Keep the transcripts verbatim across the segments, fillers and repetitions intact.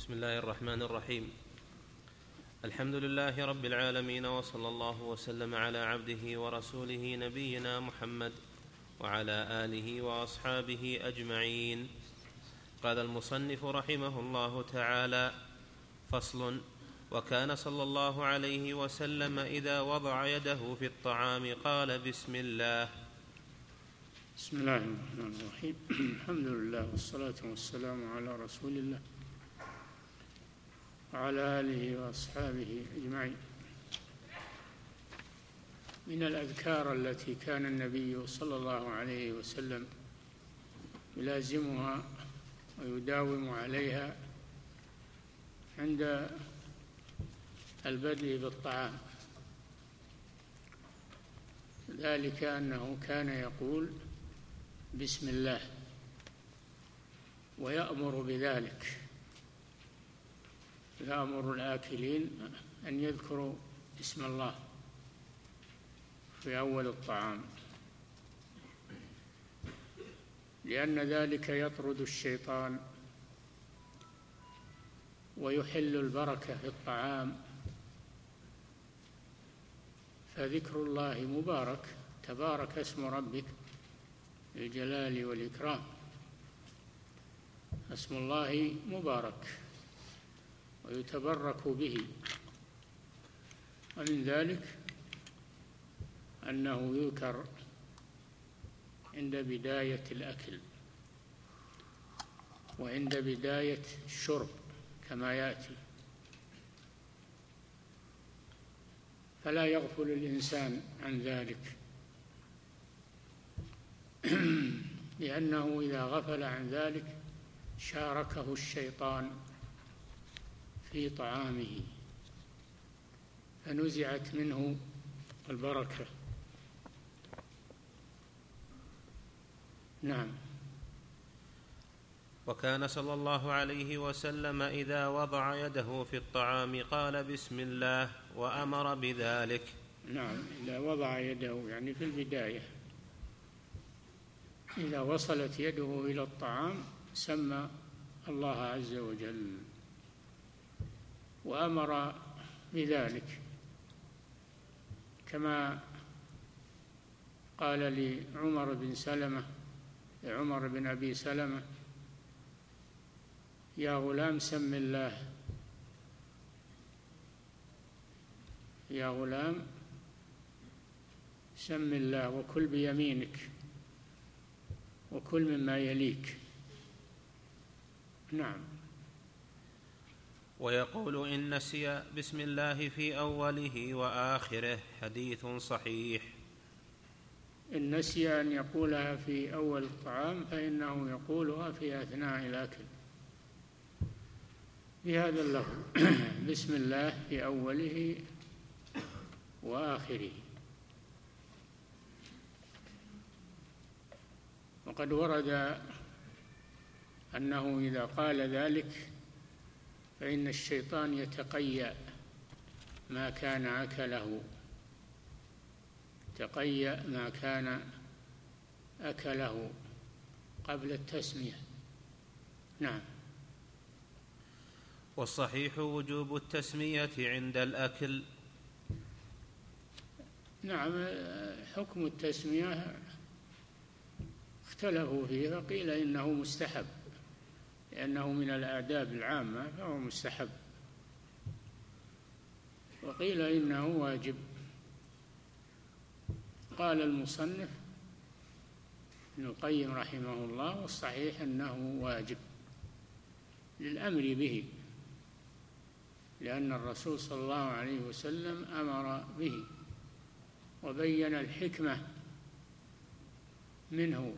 بسم الله الرحمن الرحيم. الحمد لله رب العالمين، وصلى الله وسلم على عبده ورسوله نبينا محمد وعلى آله وأصحابه أجمعين. قال المصنف رحمه الله تعالى: فصل. وكان صلى الله عليه وسلم إذا وضع يده في الطعام قال بسم الله. بسم الله الرحمن الرحيم. الحمد لله والصلاة والسلام على رسول الله وعلى آله وأصحابه أجمعين. من الأذكار التي كان النبي صلى الله عليه وسلم يلازمها ويداوم عليها عند البدء بالطعام، ذلك أنه كان يقول بسم الله ويأمر بذلك، يأمر الآكلين أن يذكروا اسم الله في أول الطعام، لأن ذلك يطرد الشيطان ويحل البركة في الطعام، فذكر الله مبارك، تبارك اسم ربك الجلال والإكرام، اسم الله مبارك ويتبرك به. ومن ذلك أنه يذكر عند بداية الأكل وعند بداية الشرب كما يأتي، فلا يغفل الإنسان عن ذلك، لأنه إذا غفل عن ذلك شاركه الشيطان في طعامه فنزعت منه البركة. نعم. وكان صلى الله عليه وسلم إذا وضع يده في الطعام قال بسم الله وأمر بذلك. نعم، إذا وضع يده يعني في البداية، إذا وصلت يده إلى الطعام سمى الله عز وجل وأمر بذلك، كما قال لعمر بن سلمة لعمر بن أبي سلمة: يا غلام سم الله، يا غلام سم الله وكل بيمينك وكل مما يليك. نعم. ويقول إن نسي بسم الله في أوله وآخره، حديث صحيح. إن نسي أن يقولها في أول الطعام فإنه يقولها في أثناء الأكل بهذا اللفظ: بسم الله في أوله وآخره. وقد ورد أنه إذا قال ذلك فإن الشيطان يتقيأ ما كان أكله تقيأ ما كان أكله قبل التسمية. نعم. والصحيح وجوب التسمية عند الأكل. نعم، حكم التسمية اختلفوا فيه، فقيل إنه مستحب لأنه من الآداب العامة فهو مستحب، وقيل إنه واجب. قال المصنف ابن القيم رحمه الله: والصحيح أنه واجب للأمر به، لأن الرسول صلى الله عليه وسلم أمر به وبين الحكمة منه،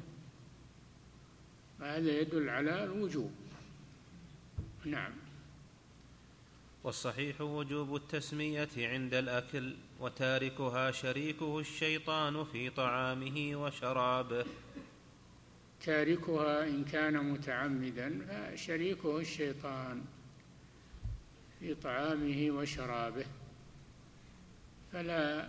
وهذا يدل على الوجوب. نعم. والصحيح وجوب التسمية عند الأكل، وتاركها شريكه الشيطان في طعامه وشرابه. تاركها إن كان متعمدا فشريكه الشيطان في طعامه وشرابه، فلا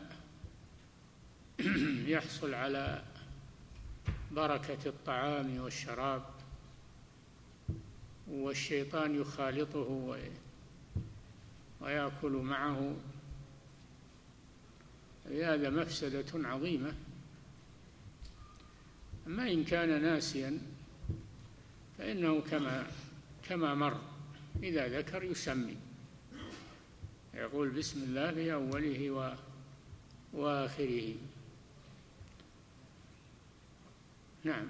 يحصل على بركة الطعام والشراب والشيطان يخالطه ويأكل معه، هذا مفسدة عظيمة. أما إن كان ناسيا فإنه كما كما مر، إذا ذكر يسمي، يقول بسم الله في أوله وآخره. نعم.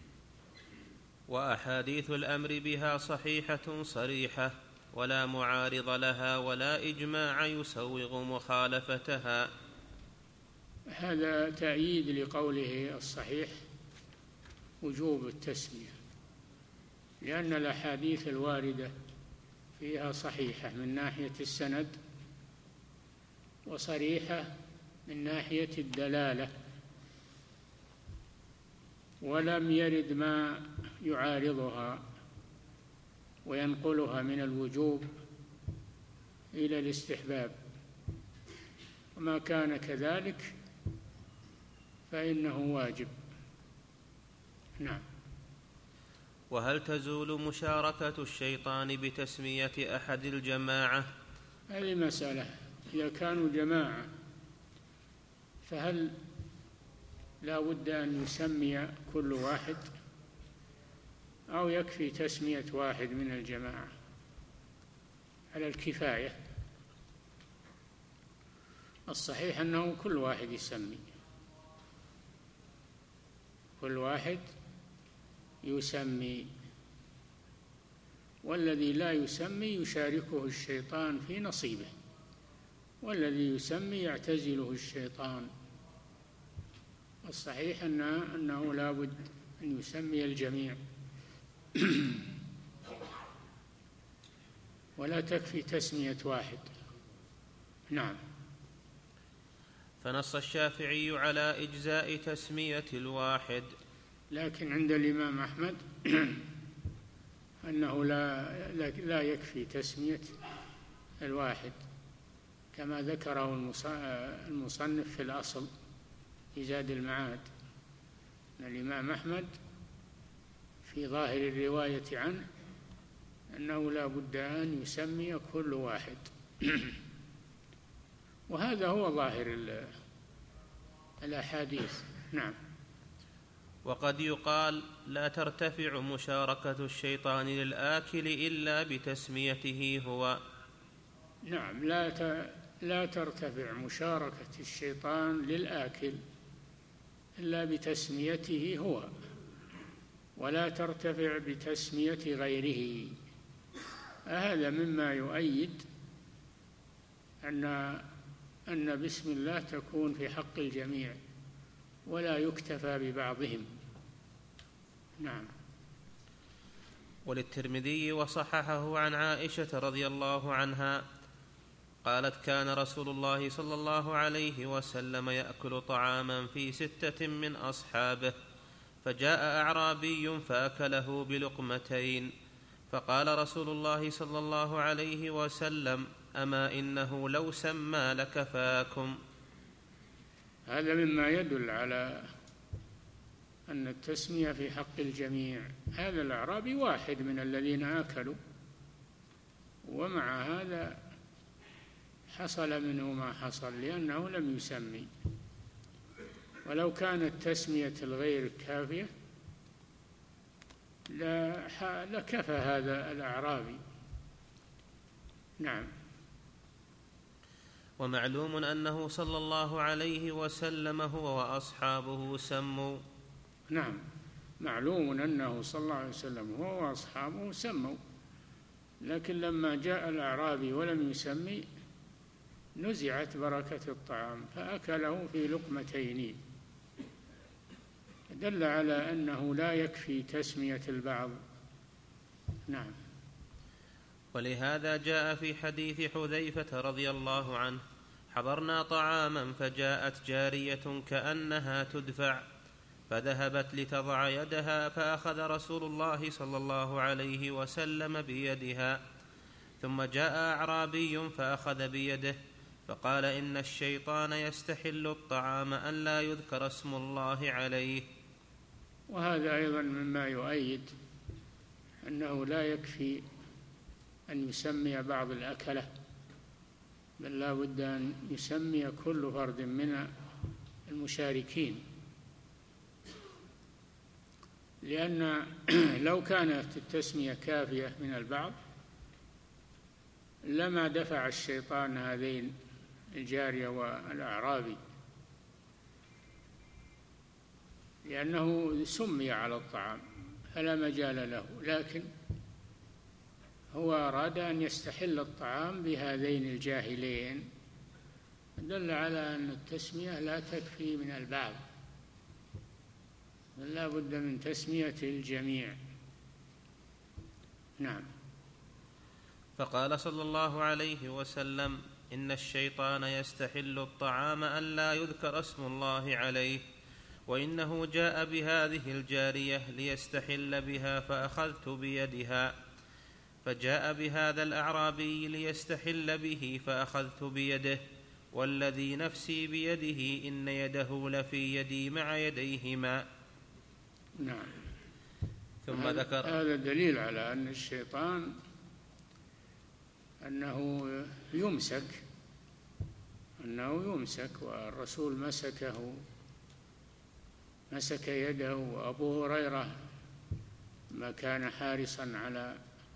وأحاديث الأمر بها صحيحة صريحة ولا معارض لها ولا إجماع يسوغ مخالفتها. هذا تأييد لقوله الصحيح وجوب التسمية، لأن الأحاديث الواردة فيها صحيحة من ناحية السند وصريحة من ناحية الدلالة، ولم يرد ما يعارضها وينقلها من الوجوب إلى الاستحباب، وما كان كذلك فإنه واجب. نعم. وهل تزول مشاركة الشيطان بتسمية أحد الجماعة؟ هذه مسألة، إذا كانوا جماعة فهل لا بد أن يسمي كل واحد أو يكفي تسمية واحد من الجماعة على الكفاية؟ الصحيح أنه كل واحد يسمي، كل واحد يسمي، والذي لا يسمي يشاركه الشيطان في نصيبه، والذي يسمي يعتزله الشيطان. الصحيح أنه, أنه لا بد أن يسمي الجميع ولا تكفي تسمية واحد. نعم. فنص الشافعي على إجزاء تسمية الواحد، لكن عند الإمام أحمد أنه لا, لا يكفي تسمية الواحد، كما ذكره المصنف في الأصل في زاد المعاد، أن الإمام أحمد في ظاهر الرواية عنه أنه لا بد أن يسمي كل واحد وهذا هو ظاهر الأحاديث. نعم. وقد يقال لا ترتفع مشاركة الشيطان للآكل إلا بتسميته هو. نعم، لا لا ترتفع مشاركة الشيطان للآكل إلا بتسميته هو، ولا ترتفع بتسمية غيره. هذا مما يؤيد أن أن بسم الله تكون في حق الجميع ولا يكتفى ببعضهم. نعم. وللترمذي وصححه عن عائشة رضي الله عنها قالت كان رسول الله صلى الله عليه وسلم يأكل طعاما في ستة من أصحابه، فجاء أعرابي فأكله بلقمتين، فقال رسول الله صلى الله عليه وسلم أما إنه لو سمى لكفاكم. هذا مما يدل على أن التسمية في حق الجميع. هذا الأعرابي واحد من الذين آكلوا، ومع هذا حصل منه ما حصل لأنه لم يسمي، ولو كانت تسمية الغير كافية لكفى هذا الأعرابي. نعم. ومعلوم أنه صلى الله عليه وسلم هو وأصحابه سموا. نعم، معلوم أنه صلى الله عليه وسلم هو وأصحابه سموا، لكن لما جاء الأعرابي ولم يسمي نزعت بركة الطعام فأكله في لقمتين، دل على أنه لا يكفي تسمية البعض. نعم. ولهذا جاء في حديث حذيفة رضي الله عنه حضرنا طعاما فجاءت جارية كأنها تدفع فذهبت لتضع يدها فأخذ رسول الله صلى الله عليه وسلم بيدها، ثم جاء أعرابي فأخذ بيده فقال إن الشيطان يستحل الطعام أن لا يذكر اسم الله عليه. وهذا أيضا مما يؤيد أنه لا يكفي أن يسمي بعض الأكلة، بل لا بد أن يسمي كل فرد من المشاركين، لأن لو كانت التسمية كافية من البعض لما دفع الشيطان هذين الجارية والأعرابي، لأنه سمي على الطعام فلا مجال له، لكن هو أراد أن يستحل الطعام بهذين الجاهلين، دل على أن التسمية لا تكفي من البعض، بل لا بد من تسمية الجميع. نعم. فقال صلى الله عليه وسلم: إن الشيطان يستحل الطعام أن لا يذكر اسم الله عليه، وإنه جاء بهذه الجارية ليستحل بها فأخذت بيدها، فجاء بهذا الأعرابي ليستحل به فأخذت بيده، والذي نفسي بيده إن يده لفي يدي مع يديهما. نعم. ثم ذكر هذا دليل على أن الشيطان أنه يمسك أنه يمسك والرسول مسكه مسك يده، وأبو هريرة ما كان حارصا على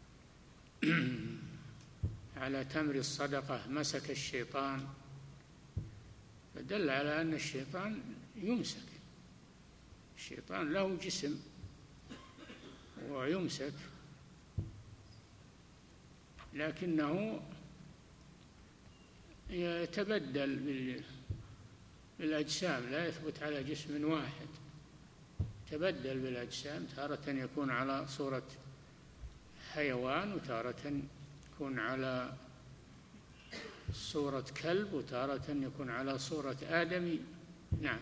على تمر الصدقة مسك الشيطان، فدل على أن الشيطان يمسك. الشيطان له جسم ويمسك، لكنه يتبدل بالأجسام، لا يثبت على جسم واحد، تبدل بالأجسام، تارة يكون على صورة حيوان، وتارة يكون على صورة كلب، وتارة يكون على صورة آدمي. نعم.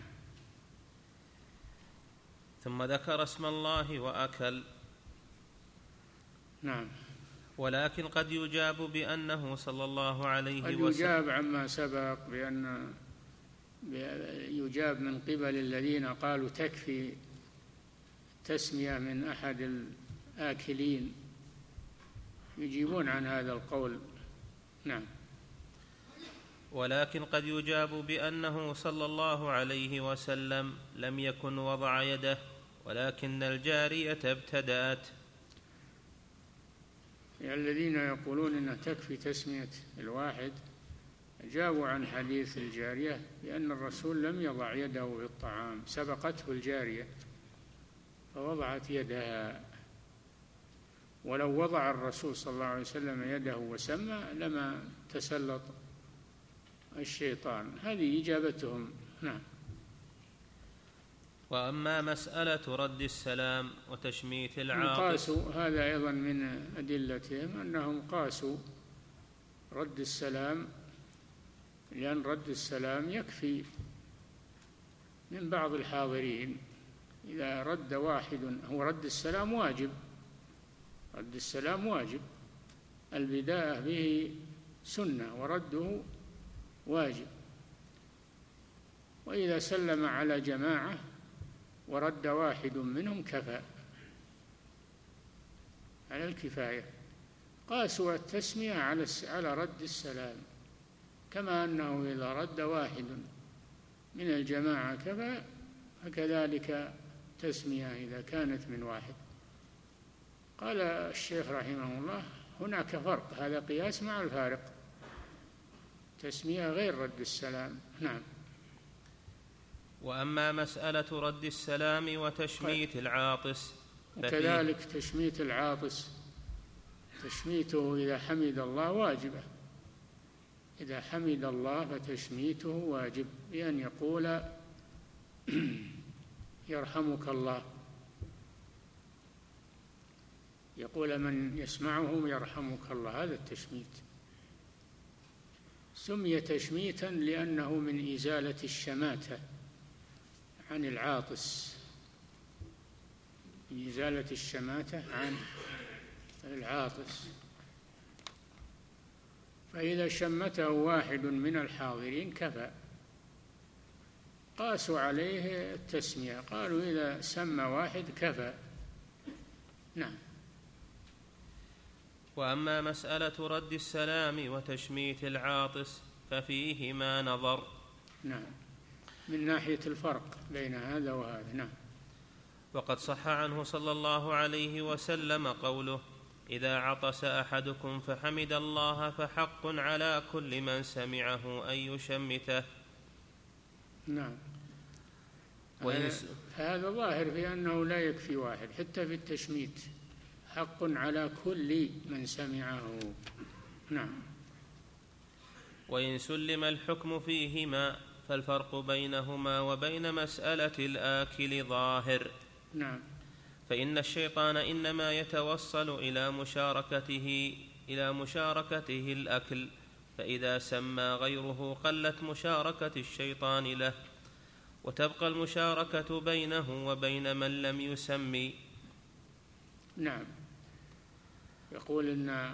ثم ذكر اسم الله وأكل. نعم. ولكن قد يجاب بأنه صلى الله عليه قد وسلم يجاب عما سبق بأن يجاب من قبل الذين قالوا تكفي تسمية من أحد الآكلين، يجيبون عن هذا القول. نعم. ولكن قد يجاب بأنه صلى الله عليه وسلم لم يكن وضع يده، ولكن الجارية ابتدأت. يعني الذين يقولون إنه تكفي تسمية الواحد جابوا عن حديث الجارية بأن الرسول لم يضع يده بالطعام، سبقته الجارية فوضعت يدها، ولو وضع الرسول صلى الله عليه وسلم يده وسمى لما تسلط الشيطان. هذه إجابتهم. نعم. وأما مسألة رد السلام وتشميت العاطس، قاسوا هذا أيضا من أدلتهم أنهم قاسوا رد السلام، لأن رد السلام يكفي من بعض الحاضرين. إذا رد واحد، هو رد السلام واجب، رد السلام واجب، البداية به سنة ورده واجب، وإذا سلم على جماعة ورد واحد منهم كفى على الكفاية. قاسوا التسمية على على رد السلام، كما أنه إذا رد واحد من الجماعة كفى، فكذلك تسمية إذا كانت من واحد. قال الشيخ رحمه الله: هناك فرق، هذا قياس مع الفارق، تسمية غير رد السلام. نعم. وأما مسألة رد السلام وتشميت العاطس، وكذلك تشميت العاطس، تشميته إذا حمد الله واجبة، إذا حمد الله فتشميته واجب، بأن يقول يرحمك الله، يقول من يسمعه يرحمك الله، هذا التشميت. سمي تشميتا لأنه من إزالة الشماتة عن العاطس، من إزالة الشماتة عن العاطس. فإذا شمته واحد من الحاضرين كفى. قاسوا عليه التسمية، قالوا إذا سمى واحد كفى. نعم. وأما مسألة رد السلام وتشميت العاطس ففيهما نظر. نعم، من ناحية الفرق بين هذا وهذا. نعم. وقد صح عنه صلى الله عليه وسلم قوله: إذا عطس أحدكم فحمد الله فحق على كل من سمعه أن يشمته. نعم. هذا ظاهر في أنه لا يكفي واحد، حتى في التشميت حق على كل من سمعه. نعم. وإن سلم الحكم فيهما فالفرق بينهما وبين مسألة الآكل ظاهر. نعم. فإن الشيطان إنما يتوصل إلى مشاركته إلى مشاركته الأكل، فإذا سمى غيره قلت مشاركة الشيطان له، وتبقى المشاركة بينه وبين من لم يسمي. نعم. يقول إن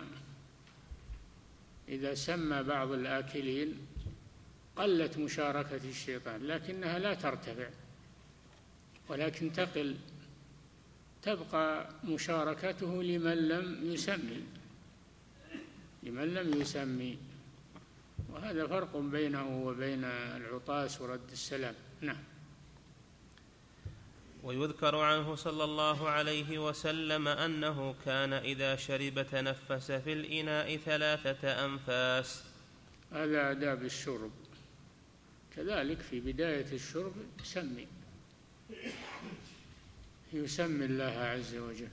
إذا سمى بعض الآكلين قلت مشاركة الشيطان، لكنها لا ترتفع ولكن تقل، تبقى مشاركته لمن لم يسمي لمن لم يسمي وهذا فرق بينه وبين العطاس ورد السلام. نعم. ويذكر عنه صلى الله عليه وسلم أنه كان إذا شرب تنفس في الإناء ثلاثة أنفاس. هذا آداب الشرب، كذلك في بداية الشرب يسمي يسمي الله عز وجل.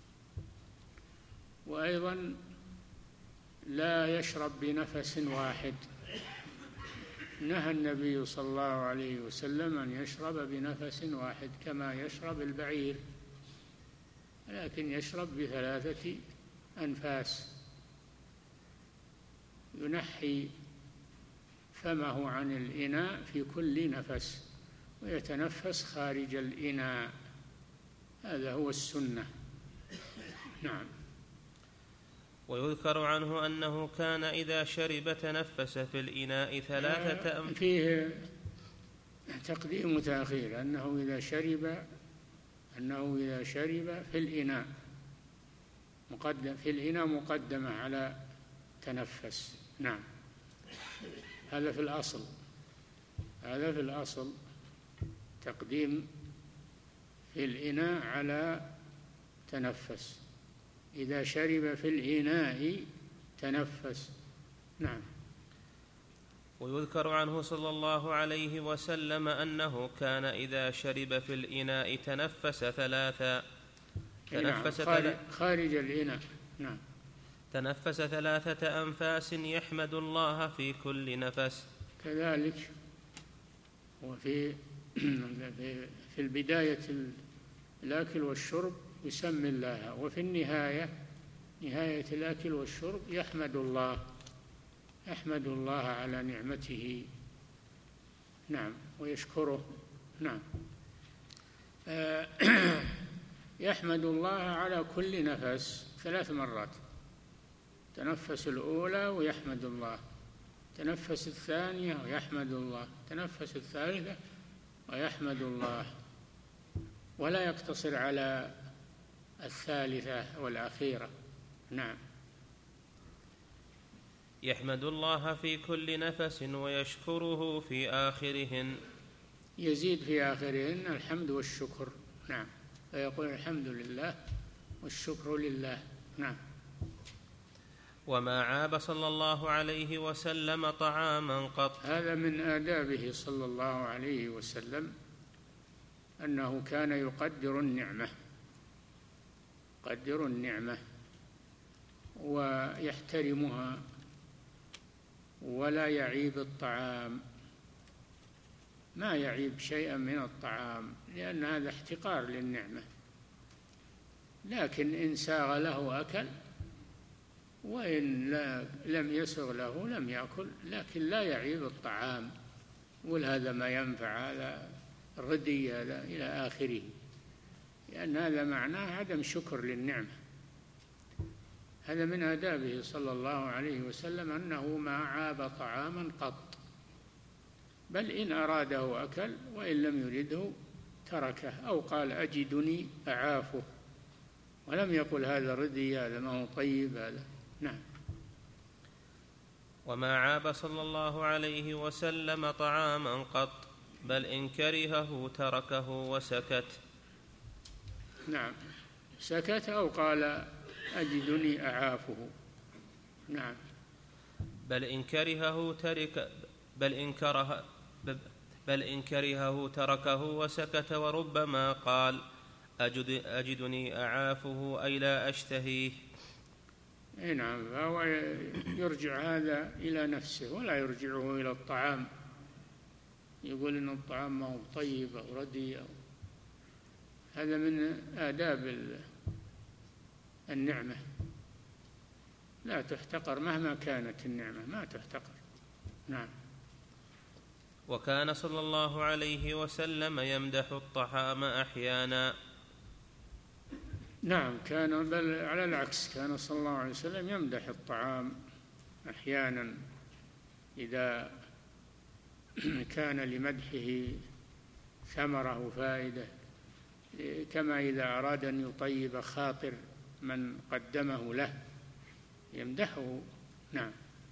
وأيضا لا يشرب بنفس واحد، نهى النبي صلى الله عليه وسلم أن يشرب بنفس واحد كما يشرب البعير، لكن يشرب بثلاثة أنفاس، ينحي فمه عن الإناء في كل نفس ويتنفس خارج الإناء، هذا هو السنة. نعم. ويذكر عنه أنه كان إذا شرب تنفس في الإناء ثلاثة أنفاس. فيه تقديم وتأخير، أنه إذا شرب أنه إذا شرب في الإناء مقدم في الإناء مقدمة على تنفس. نعم. هذا في الأصل هذا في الأصل تقديم في الإناء على تنفس، إذا شرب في الإناء تنفس. نعم. ويذكر عنه صلى الله عليه وسلم أنه كان إذا شرب في الإناء تنفس ثلاثا تنفس نعم. خارج الإناء. نعم. تنفس ثلاثة أنفاس يحمد الله في كل نفس. كذلك وفي في البداية الأكل والشرب يسمي الله، وفي النهاية نهاية الأكل والشرب يحمد الله يحمد الله على نعمته. نعم. ويشكره. نعم. يحمد الله على كل نفس ثلاث مرات، تنفس الأولى ويحمد الله، تنفس الثانية ويحمد الله، تنفس الثالثة ويحمد الله، ولا يقتصر على الثالثة والأخيرة. نعم. يحمد الله في كل نفس ويشكره في آخرهن، يزيد في آخرهن الحمد والشكر. نعم. فيقول الحمد لله والشكر لله. نعم. وما عاب صلى الله عليه وسلم طعاما قط. هذا من آدابه صلى الله عليه وسلم أنه كان يقدر النعمة يقدر النعمة ويحترمها ولا يعيب الطعام، ما يعيب شيئا من الطعام لأن هذا احتقار للنعمة، لكن إن ساغ له أكل وإن لا لم يسغ له لم يأكل، لكن لا يعيب الطعام يقول هذا ما ينفع، هذا ردي، هذا إلى آخره، لأن هذا معناه عدم شكر للنعمة. هذا من آدابه صلى الله عليه وسلم أنه ما عاب طعاما قط، بل إن أراده أكل وإن لم يرده تركه، أو قال أجدني أعافه، ولم يقل هذا ردي، هذا ما هو طيب، هذا نعم. وما عاب صلى الله عليه وسلم طعاما قط، بل إن كرهه تركه وسكت. نعم، سكت أو قال أجدني أعافه. نعم. بل إن كرهه ترك بل إن كره بل إن كرهه تركه وسكت، وربما قال أجد أجدني أعافه أي لا أشتهيه. نعم، فهو يرجع هذا إلى نفسه ولا يرجعه إلى الطعام، يقول إن الطعام ما هو طيب أو ردي أو هذا من آداب النعمة، لا تحتقر مهما كانت النعمة، ما تحتقر. نعم. وكان صلى الله عليه وسلم يمدح الطعام أحيانا. نعم، كان بل على العكس، كان صلى الله عليه وسلم يمدح الطعام أحيانا إذا كان لمدحه ثمرة وفائدة، كما إذا أراد أن يطيب خاطر من قدمه له يمدحه. نعم.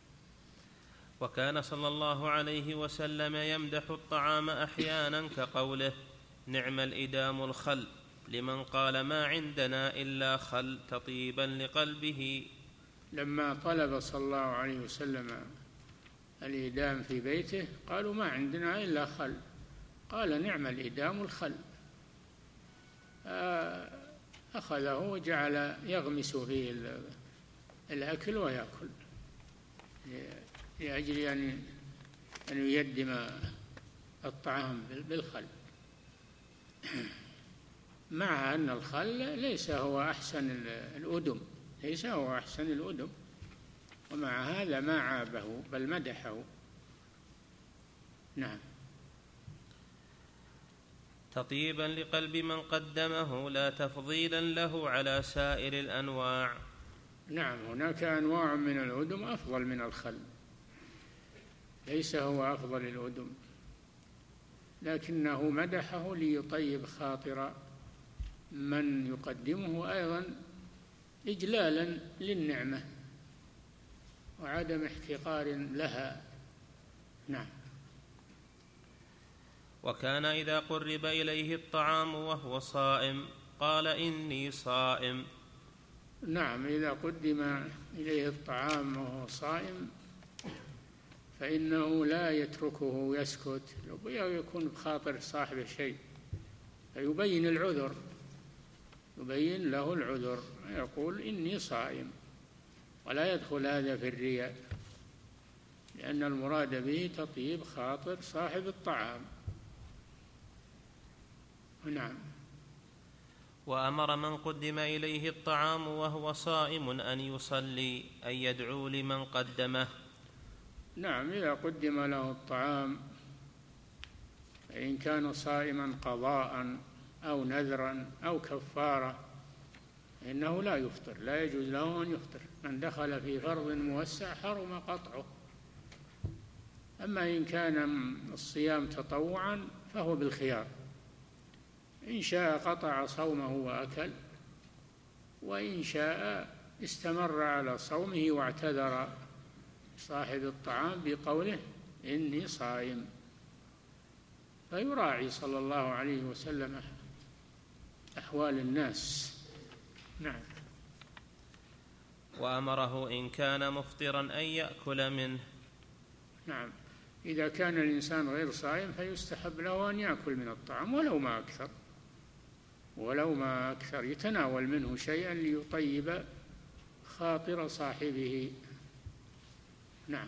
وكان صلى الله عليه وسلم يمدح الطعام أحيانا كقوله نعم الإدام الخل، لمن قال ما عندنا إلا خل تطيبا لقلبه. لما طلب صلى الله عليه وسلم الإدام في بيته قالوا ما عندنا إلا خل، قال نعم الإدام الخل، أخذه وجعل يغمس فيه الأكل ويأكل لأجل أن أن يقدم الطعام بالخل، مع أن الخل ليس هو أحسن الأدم، ليس هو أحسن الأدم، ومع هذا ما عابه بل مدحه. نعم. تطيبا لقلب من قدمه لا تفضيلا له على سائر الأنواع. نعم، هناك أنواع من الأدم أفضل من الخل، ليس هو أفضل الأدم، لكنه مدحه ليطيب خاطر من يقدمه، أيضا إجلالا للنعمة وعدم احتقار لها. نعم. وكان إذا قرب إليه الطعام وهو صائم قال إني صائم. نعم، إذا قدم إليه الطعام وهو صائم فإنه لا يتركه يسكت، يكون بخاطر صاحب شيء فيبين العذر، يبين له العذر، يقول إني صائم، ولا يدخل هذا في الرياء، لأن المراد به تطيب خاطر صاحب الطعام. نعم. وأمر من قدم إليه الطعام وهو صائم أن يصلي، أن يدعو لمن قدمه. نعم، إذا قدم له الطعام فإن كان صائما قضاء أو نذرا أو كفارة فإنه لا يفطر، لا يجوز له أن يفطر، من دخل في فرض موسع حرم قطعه. أما إن كان الصيام تطوعا فهو بالخيار، إن شاء قطع صومه وأكل، وإن شاء استمر على صومه واعتذر صاحب الطعام بقوله إني صائم، فيراعي صلى الله عليه وسلم أحوال الناس. نعم. وأمره إن كان مفطرا أن يأكل منه. نعم، إذا كان الإنسان غير صائم فيستحب له أن يأكل من الطعام ولو ما أكثر، ولو ما أكثر، يتناول منه شيئا ليطيب خاطر صاحبه. نعم.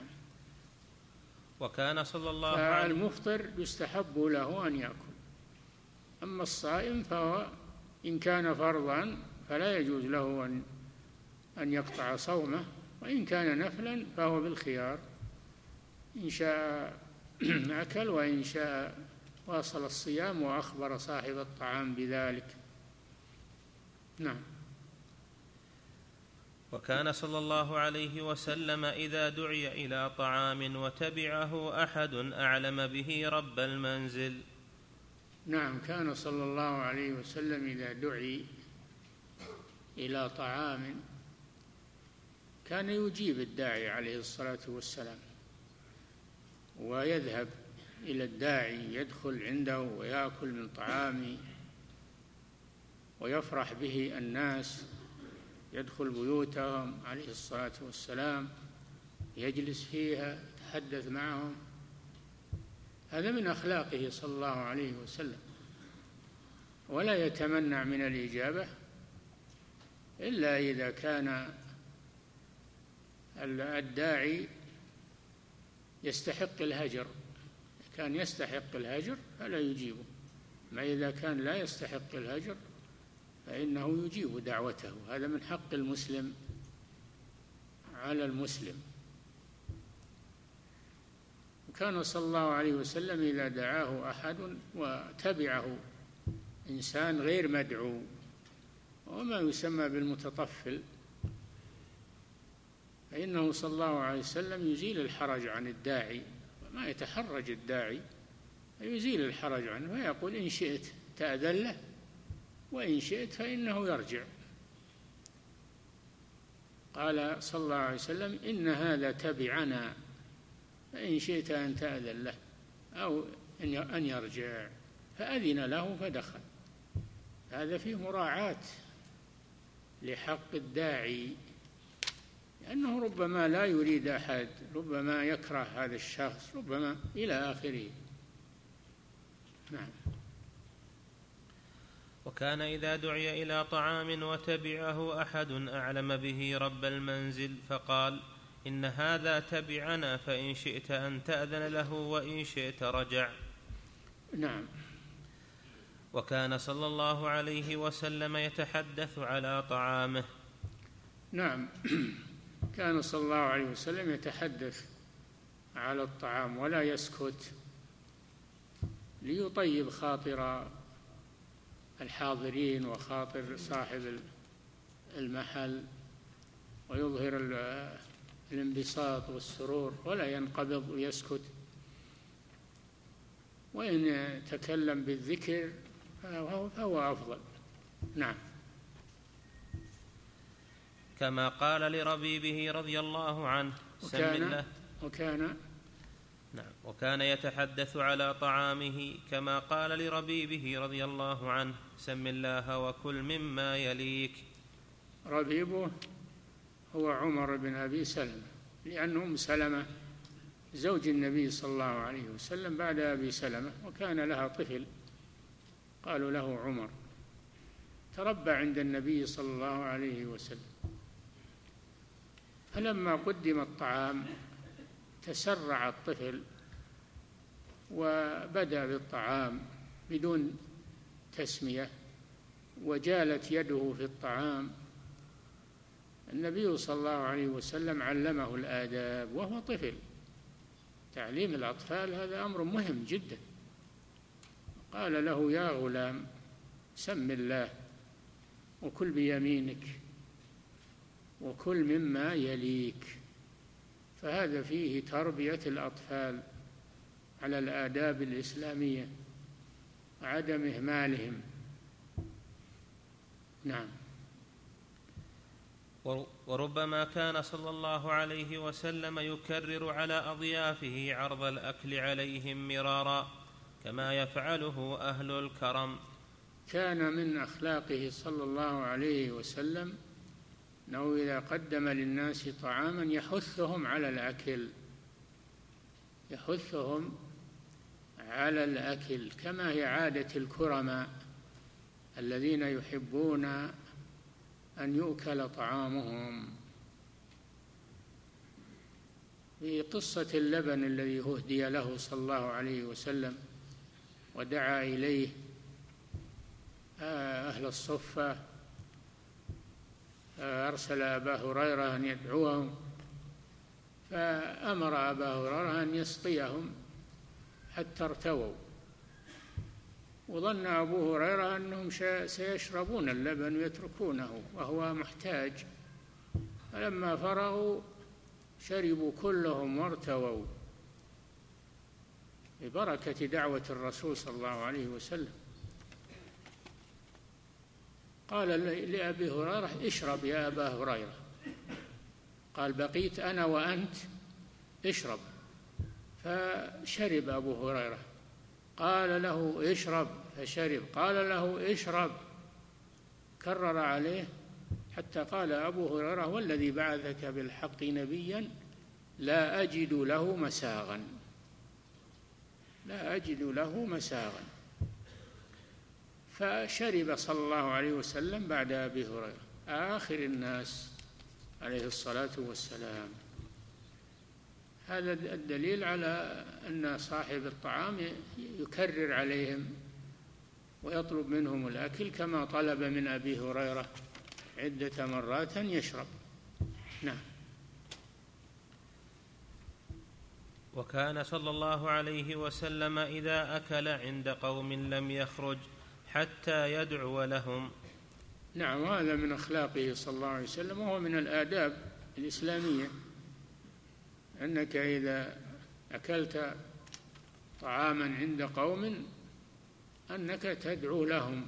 وكان صلى الله عليه وسلم فالمفطر يستحب له أن يأكل، أما الصائم فهو إن كان فرضا فلا يجوز له أن أن يقطع صومه، وإن كان نفلا فهو بالخيار، إن شاء أكل وإن شاء واصل الصيام، وأخبر صاحب الطعام بذلك. نعم. وكان صلى الله عليه وسلم إذا دعي إلى طعام وتبعه أحد أعلم به رب المنزل. نعم، كان صلى الله عليه وسلم إذا دعي إلى طعام كان يجيب الداعي عليه الصلاة والسلام، ويذهب إلى الداعي، يدخل عنده ويأكل من طعامه ويفرح به الناس، يدخل بيوتهم عليه الصلاة والسلام، يجلس فيها، يتحدث معهم. هذا من أخلاقه صلى الله عليه وسلم. ولا يتمنع من الإجابة إلا إذا كان الداعي يستحق الهجر. كان يستحق الهجر فلا يجيبه، ما إذا كان لا يستحق الهجر فإنه يجيب دعوته. هذا من حق المسلم على المسلم. وكان صلى الله عليه وسلم إذا دعاه أحد وتبعه إنسان غير مدعو، وما يسمى بالمتطفل، فإنه صلى الله عليه وسلم يزيل الحرج عن الداعي، وما يتحرج الداعي، يزيل الحرج عنه ويقول إن شئت تأذن له وإن شئت فإنه يرجع. قال صلى الله عليه وسلم إن هذا تبعنا فإن شئت أن تأذن له أو أن يرجع، فأذن له فدخل. هذا فيه مراعاة لحق الداعي، لأنه ربما لا يريد أحد، ربما يكره هذا الشخص، ربما إلى آخره. نعم. وكان إذا دعي إلى طعام وتبعه أحد أعلم به رب المنزل فقال إن هذا تبعنا فإن شئت أن تأذن له وإن شئت رجع. نعم. وكان صلى الله عليه وسلم يتحدث على طعامه. نعم، كان صلى الله عليه وسلم يتحدث على الطعام ولا يسكت، ليطيب خاطر الحاضرين وخاطر صاحب المحل، ويظهر الانبساط والسرور، ولا ينقبض ويسكت. وإن تكلم بالذكر فهو أفضل. نعم. كما قال لربيبه رضي الله عنه سم الله وكان نعم وكان يتحدث على طعامه كما قال لربيبه رضي الله عنه سم الله وكل مما يليك. ربيبه هو عمر بن أبي سلمة، لأن أم سلمة زوج النبي صلى الله عليه وسلم بعد أبي سلمة، وكان لها طفل قالوا له عمر، تربى عند النبي صلى الله عليه وسلم. فلما قدم الطعام تسرع الطفل وبدأ بالطعام بدون تسمية، وجالت يده في الطعام. النبي صلى الله عليه وسلم علمه الآداب وهو طفل. تعليم الأطفال هذا أمر مهم جدا. قال له يا غلام سم الله وكل بيمينك وكل مما يليك. فهذا فيه تربية الأطفال على الآداب الإسلامية وعدم إهمالهم. نعم. وربما كان صلى الله عليه وسلم يكرر على أضيافه عرض الأكل عليهم مرارا كما يفعله أهل الكرم. كان من أخلاقه صلى الله عليه وسلم أنه إذا قدم للناس طعاما يحثهم على الأكل، يحثهم على الأكل كما هي عادة الكرماء الذين يحبون أن يؤكل طعامهم. في قصة اللبن الذي أهدي له صلى الله عليه وسلم ودعا إليه أهل الصفة، أرسل أبا هريرة أن يدعوهم، فأمر أبا هريرة أن يسقيهم حتى ارتووا، وظن أبو هريرة أنهم سيشربون اللبن ويتركونه وهو محتاج، فلما فرغوا شربوا كلهم وارتووا ببركة دعوة الرسول صلى الله عليه وسلم. قال لأبي هريرة اشرب يا أبا هريرة، قال بقيت أنا وأنت اشرب، فشرب أبو هريرة. قال له اشرب فشرب، قال له اشرب، كرر عليه حتى قال أبو هريرة والذي بعثك بالحق نبيا لا أجد له مساغا، لا أجد له مساغا. فشرب صلى الله عليه وسلم بعد أبي هريرة آخر الناس عليه الصلاة والسلام. هذا الدليل على أن صاحب الطعام يكرر عليهم ويطلب منهم الأكل كما طلب من أبي هريرة عدة مرات يشرب. نعم. وكان صلى الله عليه وسلم إذا أكل عند قوم لم يخرج حتى يدعو لهم. نعم، هذا من أخلاقه صلى الله عليه وسلم، وهو من الآداب الإسلامية، أنك إذا أكلت طعاما عند قوم أنك تدعو لهم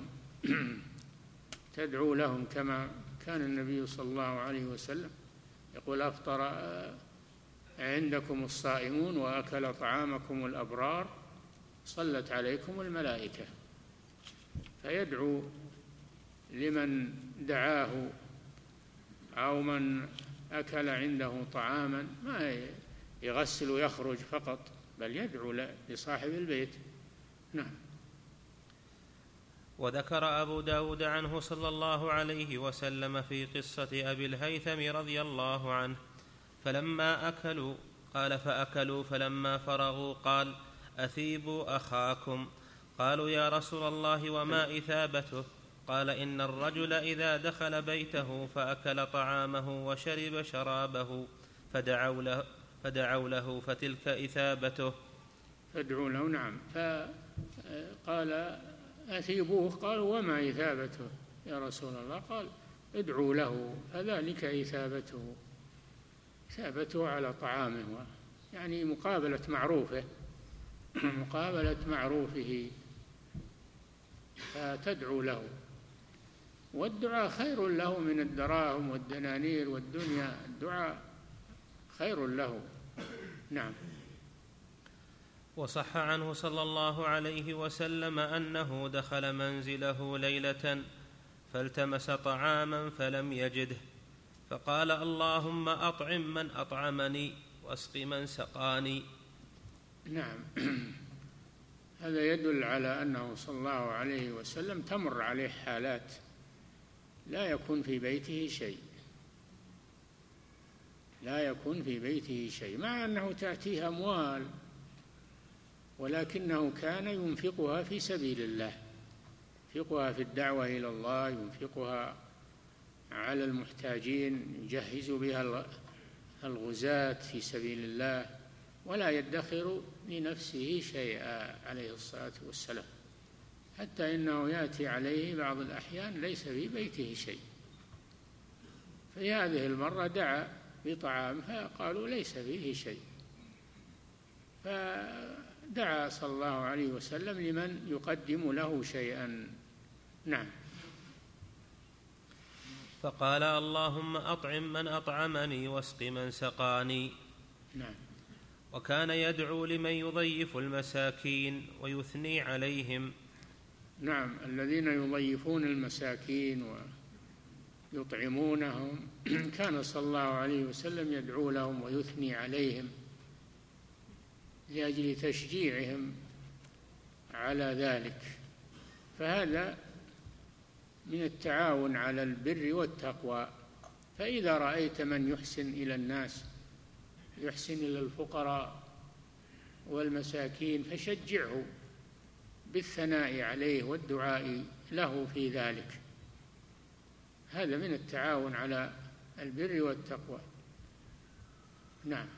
تدعو لهم كما كان النبي صلى الله عليه وسلم يقول أفطر عندكم الصائمون وأكل طعامكم الأبرار صلت عليكم الملائكة. فيدعو لمن دعاه أو من أكل عنده طعاما، ما يغسل ويخرج فقط، بل يدعو لصاحب البيت. نعم. وذكر أبو داود عنه صلى الله عليه وسلم في قصة أبي الهيثم رضي الله عنه فلما أكلوا قال فأكلوا فلما فرغوا قال أثيبوا أخاكم. قالوا يا رسول الله وما إثابته؟ قال إن الرجل إذا دخل بيته فأكل طعامه وشرب شرابه فدعوا له, فدعوا له فتلك إثابته. فادعوا له. نعم. فقال أثيبوه. قالوا وما إثابته يا رسول الله؟ قال ادعوا له فذلك إثابته، إثابته على طعامه، يعني مقابلة معروفه مقابلة معروفه، فتدعو له. والدعاء خير له من الدراهم والدنانير والدنيا، الدعاء خير له. نعم. وصح عنه صلى الله عليه وسلم أنه دخل منزله ليلة فالتمس طعاما فلم يجده فقال اللهم أطعم من أطعمني واسق من سقاني. نعم. هذا يدل على أنه صلى الله عليه وسلم تمر عليه حالات لا يكون في بيته شيء، لا يكون في بيته شيء مع أنه تأتيه أموال، ولكنه كان ينفقها في سبيل الله، ينفقها في الدعوة إلى الله، ينفقها على المحتاجين، يجهز بها الغزاة في سبيل الله، ولا يدخر لنفسه شيئا عليه الصلاة والسلام، حتى إنه يأتي عليه بعض الأحيان ليس في بيته شيء. في هذه المرة دعا بطعام فقالوا ليس فيه شيء، فدعا صلى الله عليه وسلم لمن يقدم له شيئا. نعم. فقال اللهم أطعم من أطعمني واسق من سقاني. نعم. وكان يدعو لمن يضيف المساكين ويثني عليهم. نعم، الذين يضيفون المساكين ويطعمونهم كان صلى الله عليه وسلم يدعو لهم ويثني عليهم لأجل تشجيعهم على ذلك. فهذا من التعاون على البر والتقوى. فإذا رأيت من يحسن إلى الناس، يحسن إلى الفقراء والمساكين، فشجعه بالثناء عليه والدعاء له في ذلك. هذا من التعاون على البر والتقوى. نعم.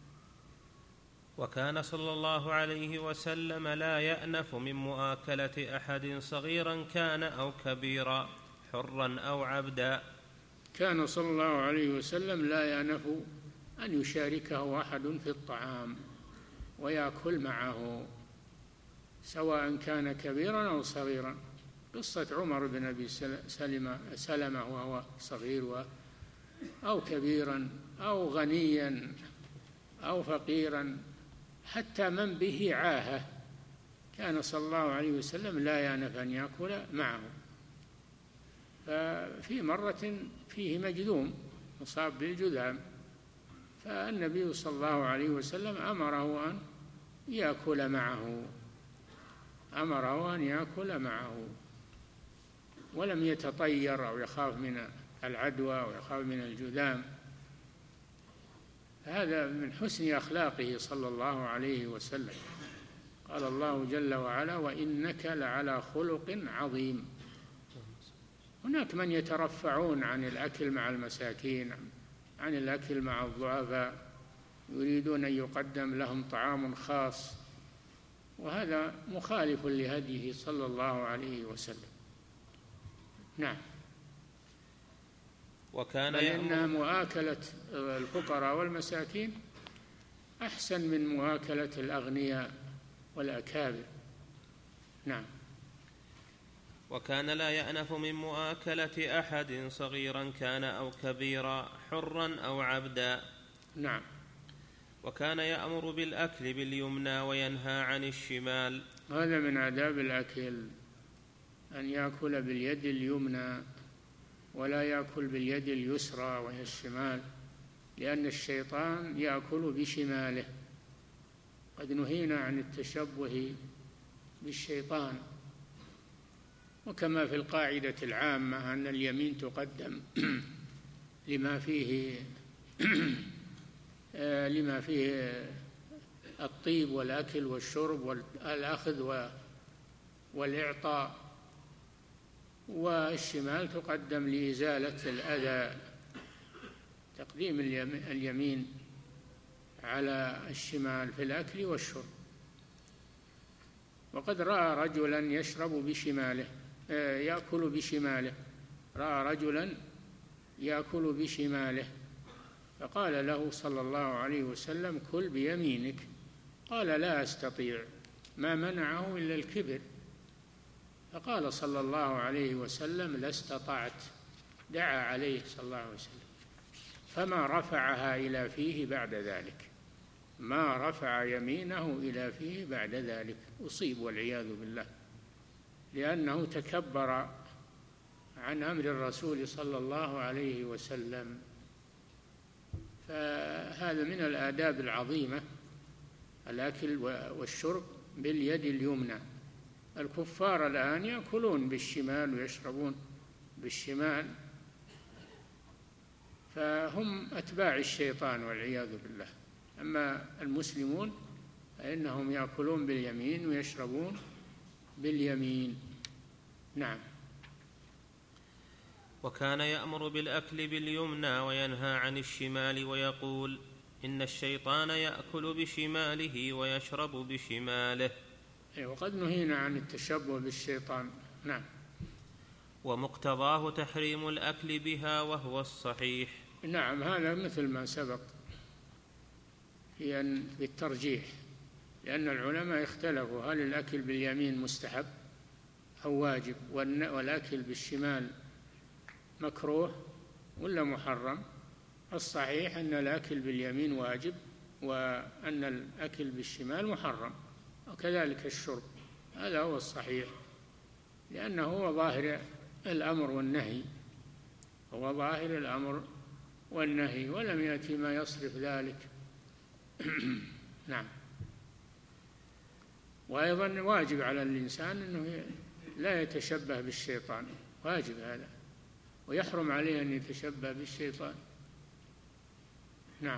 وكان صلى الله عليه وسلم لا يأنف من مؤاكلة أحد صغيرا كان أو كبيرا، حرا أو عبدا. كان صلى الله عليه وسلم لا يأنف أن يشاركه أحد في الطعام ويأكل معه، سواء كان كبيرا أو صغيرا. قصة عمر بن أبي سلمة, سلمة وهو صغير أو كبيرا أو غنيا أو فقيرا، حتى من به عاهة كان صلى الله عليه وسلم لا يأنف أن يأكل معه. ففي مرة فيه مجذوم مصاب بالجذام، فالنبي صلى الله عليه وسلم أمره أن يأكل معه أمره أن يأكل معه ولم يتطير أو يخاف من العدوى أو يخاف من الجذام. هذا من حسن أخلاقه صلى الله عليه وسلم. قال الله جل وعلا: وإنك لعلى خلق عظيم. هناك من يترفعون عن الأكل مع المساكين، عن الأكل مع الضعفاء، يريدون أن يقدم لهم طعام خاص، وهذا مخالف لهديه صلى الله عليه وسلم. نعم. وكان لأن مؤاكلة الفقراء والمساكين أحسن من مؤاكلة الأغنياء والأكابر. نعم. وكان لا يأنف من مؤاكلة أحد صغيرا كان أو كبيرا، حرا أو عبدا. نعم. وكان يأمر بالأكل باليمنى وينهى عن الشمال. هذا من آداب الأكل، أن يأكل باليد اليمنى ولا يأكل باليد اليسرى وهي الشمال، لأن الشيطان يأكل بشماله. قد نهينا عن التشبه بالشيطان. وكما في القاعدة العامة أن اليمين تقدم لما فيه لما فيه الطيب والأكل والشرب والأخذ والإعطاء، والشمال تقدم لإزالة الأذى. تقديم اليمين على الشمال في الأكل والشرب. وقد رأى رجلا يشرب بشماله يأكل بشماله رأى رجلا يأكل بشماله فقال له صلى الله عليه وسلم: كل بيمينك. قال: لا أستطيع. ما منعه إلا الكبر. فقال صلى الله عليه وسلم: لا استطعت. دعا عليه صلى الله عليه وسلم، فما رفعها إلى فيه بعد ذلك ما رفع يمينه إلى فيه بعد ذلك. أصيب والعياذ بالله، لأنه تكبر عن أمر الرسول صلى الله عليه وسلم. فهذا من الآداب العظيمة، الأكل والشرب باليد اليمنى. الكفار الآن يأكلون بالشمال ويشربون بالشمال، فهم أتباع الشيطان والعياذ بالله. أما المسلمون فإنهم يأكلون باليمين ويشربون باليمين. نعم. وكان يأمر بالأكل باليمنى وينهى عن الشمال، ويقول: إن الشيطان يأكل بشماله ويشرب بشماله. وقد نهينا عن التشبه بالشيطان. نعم. ومقتضاه تحريم الأكل بها وهو الصحيح. نعم، هذا مثل ما سبق في بالترجيح، لأن العلماء اختلفوا هل الأكل باليمين مستحب أو واجب، والأكل بالشمال مكروه ولا محرم. الصحيح أن الأكل باليمين واجب، وأن الأكل بالشمال محرم، وكذلك الشرب. هذا هو الصحيح، لأنه هو ظاهر الأمر والنهي هو ظاهر الأمر والنهي ولم يأتي ما يصرف ذلك. نعم. وأيضا واجب على الإنسان أنه لا يتشبه بالشيطان، واجب هذا، ويحرم عليه أن يتشبه بالشيطان. نعم.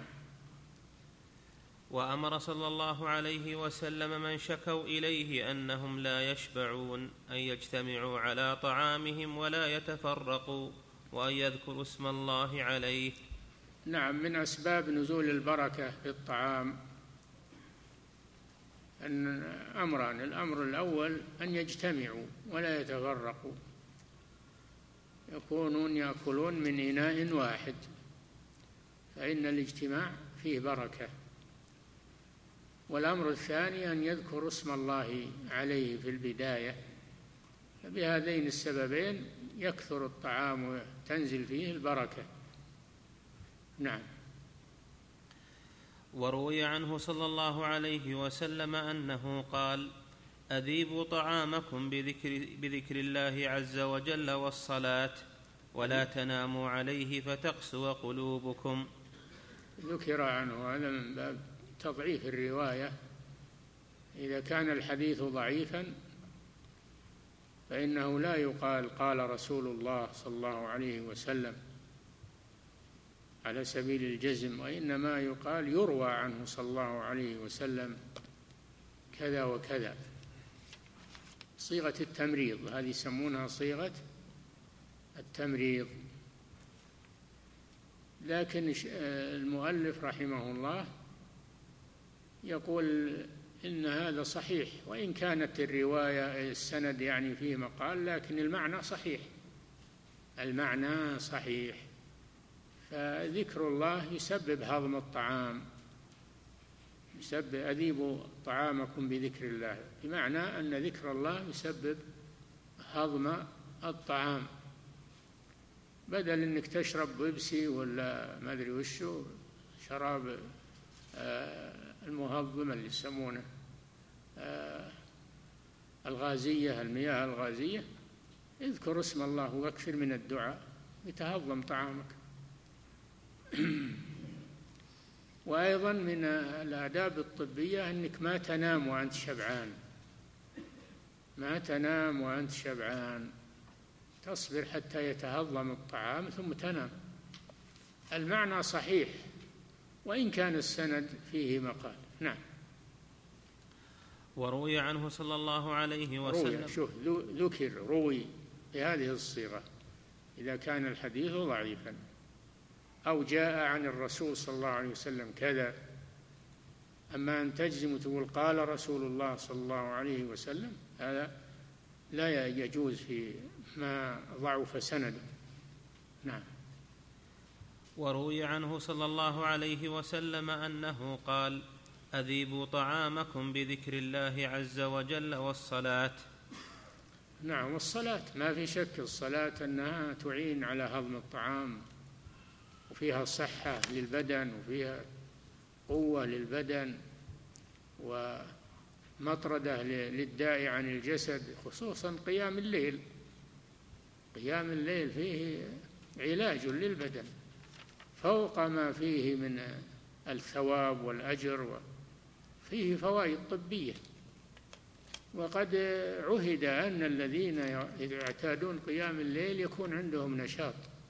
وأمر صلى الله عليه وسلم من شكوا إليه أنهم لا يشبعون أن يجتمعوا على طعامهم ولا يتفرقوا، وأن يذكروا اسم الله عليه. نعم، من أسباب نزول البركة في الطعام أن أمران: الأمر الأول أن يجتمعوا ولا يتفرقوا، يكونون يأكلون من إناء واحد، فإن الاجتماع فيه بركة. والأمر الثاني أن يذكروا اسم الله عليه في البداية. فبهذين السببين يكثر الطعام وتنزل فيه البركة. نعم. وروي عنه صلى الله عليه وسلم أنه قال: أذيبوا طعامكم بذكر, بذكر الله عز وجل والصلاة، ولا تناموا عليه فتقسو قلوبكم. ذكر عنه هذا من باب تضعيف الرواية. إذا كان الحديث ضعيفا فإنه لا يقال قال رسول الله صلى الله عليه وسلم على سبيل الجزم، وإنما يقال يروى عنه صلى الله عليه وسلم كذا وكذا، صيغة التمريض، هذه يسمونها صيغة التمريض. لكن المؤلف رحمه الله يقول إن هذا صحيح، وإن كانت الرواية السند يعني فيه مقال، لكن المعنى صحيح، المعنى صحيح. فذكر الله يسبب هضم الطعام، يسبب أذيبوا طعامكم بذكر الله، بمعنى أن ذكر الله يسبب هضم الطعام، بدل أنك تشرب بيبسي ولا ما أدري وشو شراب المهضم اللي يسمونه الغازية، المياه الغازية، اذكر اسم الله واكثر من الدعاء يتهضم طعامك. وأيضا من الآداب الطبية أنك ما تنام وأنت شبعان، ما تنام وأنت شبعان، تصبر حتى يتهضم الطعام ثم تنام. المعنى صحيح وإن كان السند فيه مقال. نعم. وروي عنه صلى الله عليه وسلم، روي، شوف ذكر روي بهذه الصيغة إذا كان الحديث ضعيفا، أو جاء عن الرسول صلى الله عليه وسلم كذا. أما أن تجزم وتقول قال رسول الله صلى الله عليه وسلم، هذا لا يجوز في ما ضعف سنده. نعم. وروي عنه صلى الله عليه وسلم أنه قال: أذيبوا طعامكم بذكر الله عز وجل والصلاة. نعم، والصلاة ما في شك، الصلاة أنها تعين على هضم الطعام، وفيها صحة للبدن، وفيها قوة للبدن، ومطردة للداء عن الجسد، خصوصا قيام الليل. قيام الليل فيه علاج للبدن فوق ما فيه من الثواب والأجر، وفيه فوائد طبية. وقد عهد أن الذين يعتادون قيام الليل يكون عندهم نشاط،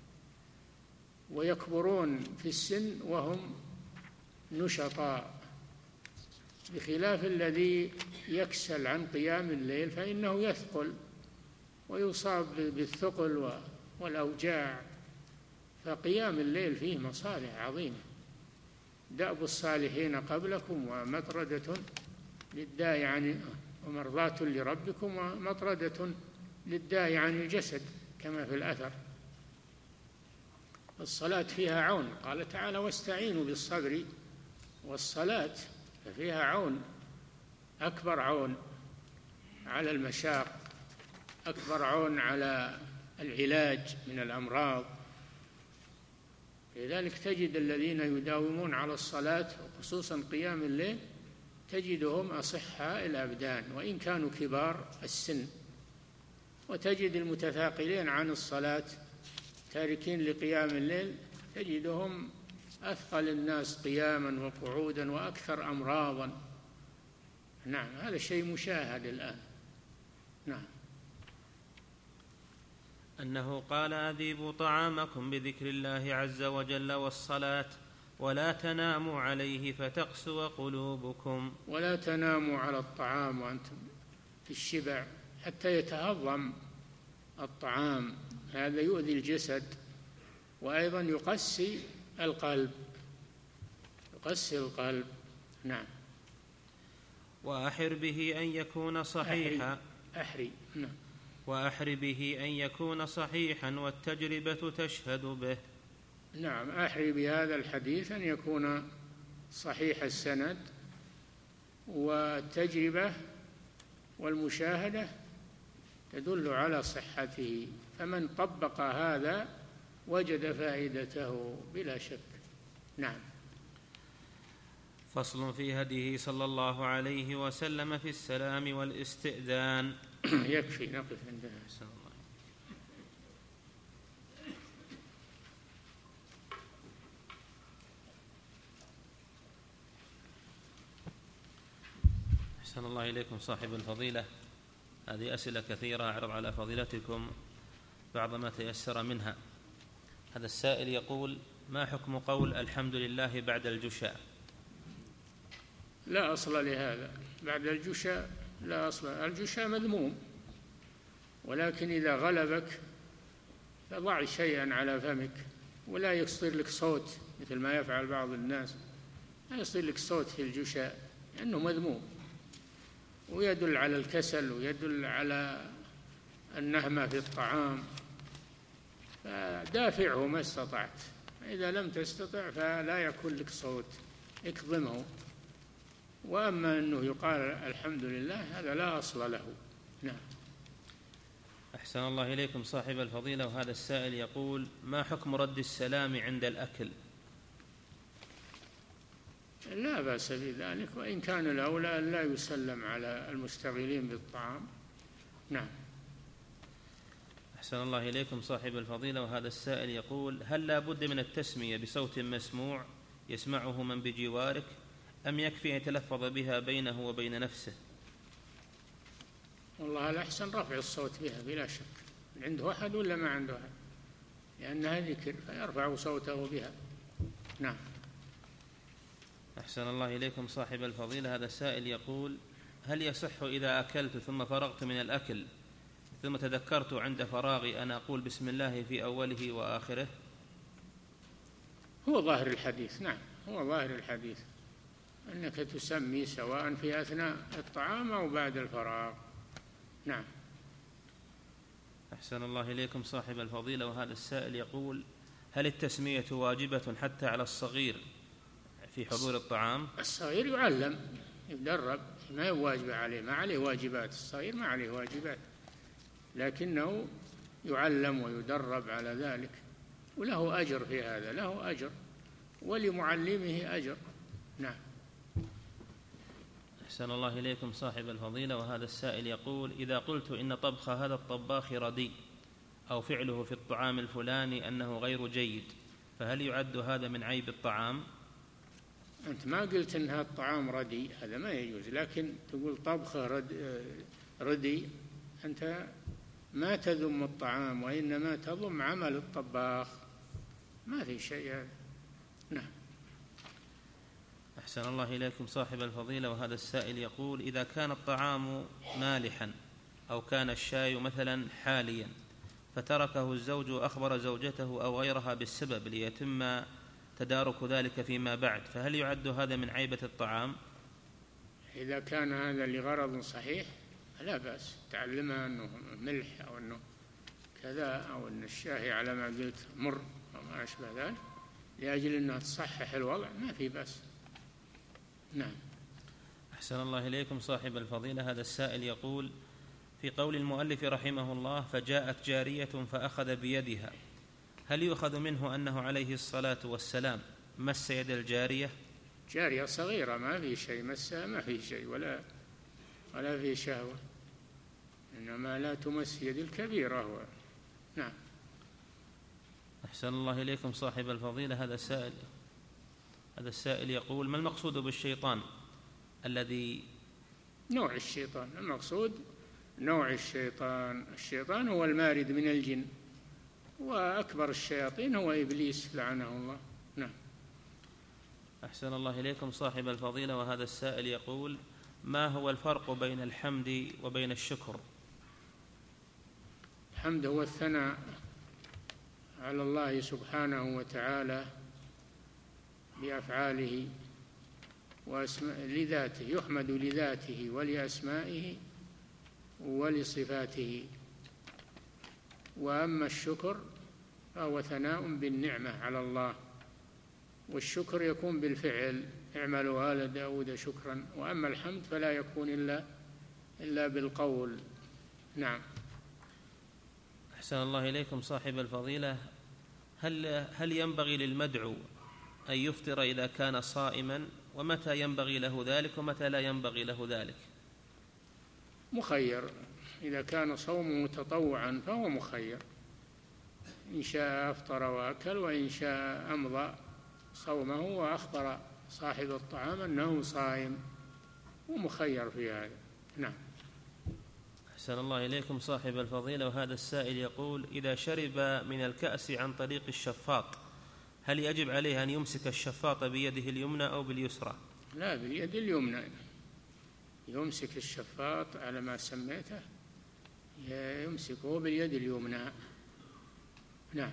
ويكبرون في السن وهم نشطاء، بخلاف الذي يكسل عن قيام الليل فإنه يثقل ويصاب بالثقل والأوجاع. فقيام الليل فيه مصالح عظيمة. دأب الصالحين قبلكم ومطردة للداء عن ومرضاة لربكم ومطردة للداء عن الجسد، كما في الأثر. الصلاة فيها عون، قال تعالى: واستعينوا بالصبر والصلاة، ففيها عون، أكبر عون على المشاق، أكبر عون على العلاج من الأمراض. لذلك تجد الذين يداومون على الصلاة وخصوصا قيام الليل تجدهم أصحاء الأبدان وإن كانوا كبار السن، وتجد المتثاقلين عن الصلاة تاركين لقيام الليل تجدهم أثقل الناس قياما وقعودا وأكثر أمراضا. نعم، هذا الشيء مشاهد الآن. نعم. أنه قال: أذيبوا طعامكم بذكر الله عز وجل والصلاة، ولا تناموا عليه فتقسو قلوبكم. ولا تناموا على الطعام وأنتم في الشبع حتى يتهضم الطعام، هذا يؤذي الجسد، وأيضا يقسي القلب، يقسي القلب. نعم. وأحر به أن يكون صحيحا. أحري. نعم. وأحر به أن يكون صحيحا والتجربة تشهد به. نعم، أحري بهذا الحديث أن يكون صحيح السند، والتجربة والمشاهدة تدل على صحته، فمن طبق هذا وجد فائدته بلا شك. نعم. فصل في هديه صلى الله عليه وسلم في السلام والاستئذان. يكفي نقف عندها. أحسن الله إليكم صاحب الفضيلة، هذه أسئلة كثيرة أعرض على فضيلتكم بعض ما تيسر منها. هذا السائل يقول: ما حكم قول الحمد لله بعد الجشاء؟ لا أصل لهذا، بعد الجشاء لا أصل. الجشاء مذموم، ولكن إذا غلبك فضع شيئا على فمك ولا يصير لك صوت مثل ما يفعل بعض الناس، لا يصير لك صوت في الجشاء لأنه مذموم ويدل على الكسل ويدل على النهمة في الطعام، فدافعه ما استطعت. إذا لم تستطع فلا يكون لك صوت، اكظمه. وأما أنه يقال الحمد لله هذا لا أصل له. نعم. أحسن الله إليكم صاحب الفضيلة، وهذا السائل يقول: ما حكم رد السلام عند الأكل؟ لا بأس بذلك، وإن كان الأولى أن لا يسلم على المشتغلين بالطعام. نعم. أحسن الله إليكم صاحب الفضيلة، وهذا السائل يقول: هل لا بد من التسمية بصوت مسموع يسمعه من بجوارك، أم يكفي أن يتلفظ بها بينه وبين نفسه؟ والله الأحسن رفع الصوت بها بلا شك، عنده أحد ولا ما عنده أحد، لأنها ذكر فيرفع صوته بها. نعم. أحسن الله إليكم صاحب الفضيلة، هذا السائل يقول: هل يصح إذا أكلت ثم فرغت من الأكل ثم تذكرت عند فراغي أن أقول بسم الله في أوله وآخره؟ هو ظاهر الحديث. نعم، هو ظاهر الحديث أنك تسمي سواء في أثناء الطعام أو بعد الفراغ. نعم. أحسن الله إليكم صاحب الفضيلة، وهذا السائل يقول: هل التسمية واجبة حتى على الصغير في حضور الطعام؟ الصغير يعلم يدرب، ما يواجب عليه، ما عليه واجبات. الصغير ما عليه واجبات، لكنه يعلم ويدرب على ذلك، وله أجر في هذا، له أجر ولمعلمه أجر. نعم. أحسن الله إليكم صاحب الفضيلة، وهذا السائل يقول: إذا قلت إن طبخ هذا الطباخ رديء أو فعله في الطعام الفلاني أنه غير جيد، فهل يعد هذا من عيب الطعام؟ أنت ما قلت إن هذا الطعام رديء، هذا ما يجوز، لكن تقول طبخه رديء، أنت ما تذم الطعام وإنما تذم عمل الطباخ، ما في شيء هذا. نعم. أحسن الله إليكم صاحب الفضيلة، وهذا السائل يقول: إذا كان الطعام مالحا أو كان الشاي مثلا حاليا فتركه الزوج وأخبر زوجته أو غيرها بالسبب ليتم تدارك ذلك فيما بعد، فهل يعد هذا من عيبة الطعام؟ إذا كان هذا لغرض صحيح لا بأس، تعلمها أنه ملح أو أنه كذا أو أن الشاي على ما قلت مر أو ما أشبه ذلك، لأجل أنها تصحح الوضع، ما في بأس. نعم. أحسن الله إليكم صاحب الفضيلة، هذا السائل يقول: في قول المؤلف رحمه الله: فجاءت جارية فأخذ بيدها، هل يؤخذ منه أنه عليه الصلاة والسلام مس يد الجارية؟ جارية صغيرة ما في شيء، مسها ما في شيء ولا ولا في شهوة، إنما لا تمس يد الكبيرة هو. نعم. أحسن الله إليكم صاحب الفضيلة، هذا السائل هذا السائل يقول: ما المقصود بالشيطان الذي نوع الشيطان؟ المقصود نوع الشيطان، الشيطان هو المارد من الجن، وأكبر الشياطين هو إبليس لعنه الله. نعم. أحسن الله إليكم صاحب الفضيلة، وهذا السائل يقول: ما هو الفرق بين الحمد وبين الشكر؟ الحمد هو الثناء على الله سبحانه وتعالى بأفعاله وأسماء لذاته، يحمد لذاته ولأسمائه ولصفاته. وأما الشكر فهو ثناء بالنعمة على الله، والشكر يكون بالفعل، اعملوا آل داود شكرا. وأما الحمد فلا يكون إلا إلا بالقول. نعم. أحسن الله إليكم صاحب الفضيلة، هل هل ينبغي للمدعو أن يفطر إذا كان صائما، ومتى ينبغي له ذلك ومتى لا ينبغي له ذلك؟ مخير، إذا كان صومه تطوعا فهو مخير، إن شاء أفطر وأكل، وإن شاء أمضى صومه وأخبر صاحب الطعام أنه صائم، ومخير في هذا. نعم. أحسن الله إليكم صاحب الفضيلة، وهذا السائل يقول: إذا شرب من الكأس عن طريق الشفاط هل يجب عليه أن يمسك الشفاط بيده اليمنى أو باليسرى؟ لا، باليد اليمنى، يمسك الشفاط على ما سميته، يمسكه باليد اليمنى. نعم.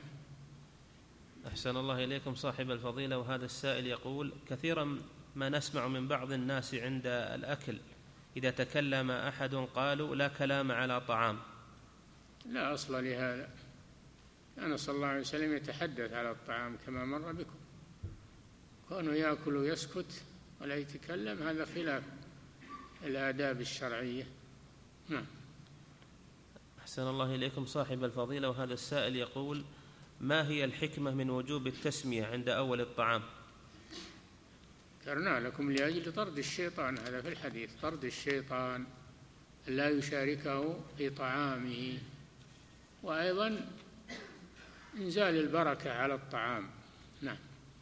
أحسن الله إليكم صاحب الفضيلة، وهذا السائل يقول: كثيرا ما نسمع من بعض الناس عند الأكل إذا تكلم أحد قالوا لا كلام على طعام. لا أصل لهذا، كان صلى الله عليه وسلم يتحدث على الطعام كما مر بكم، كونه يأكل ويسكت ولا يتكلم، هذا خلاف الآداب الشرعية. نعم. أحسن الله إليكم صاحب الفضيلة، وهذا السائل يقول: ما هي الحكمة من وجوب التسمية عند أول الطعام؟ ذكرنا لكم لأجل طرد الشيطان، هذا في الحديث، طرد الشيطان لا يشاركه في طعامه، وأيضا إنزال البركة على الطعام. نعم.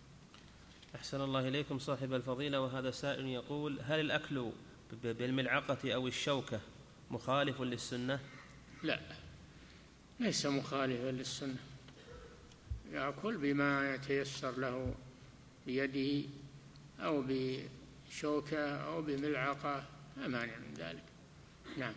أحسن الله إليكم صاحب الفضيلة، وهذا سائل يقول: هل الأكل بالملعقة أو الشوكة مخالف للسنة؟ لا، ليس مخالفا للسنة، يأكل بما يتيسر له بيده أو بشوكة أو بملعقة، لا مانع من ذلك. نعم.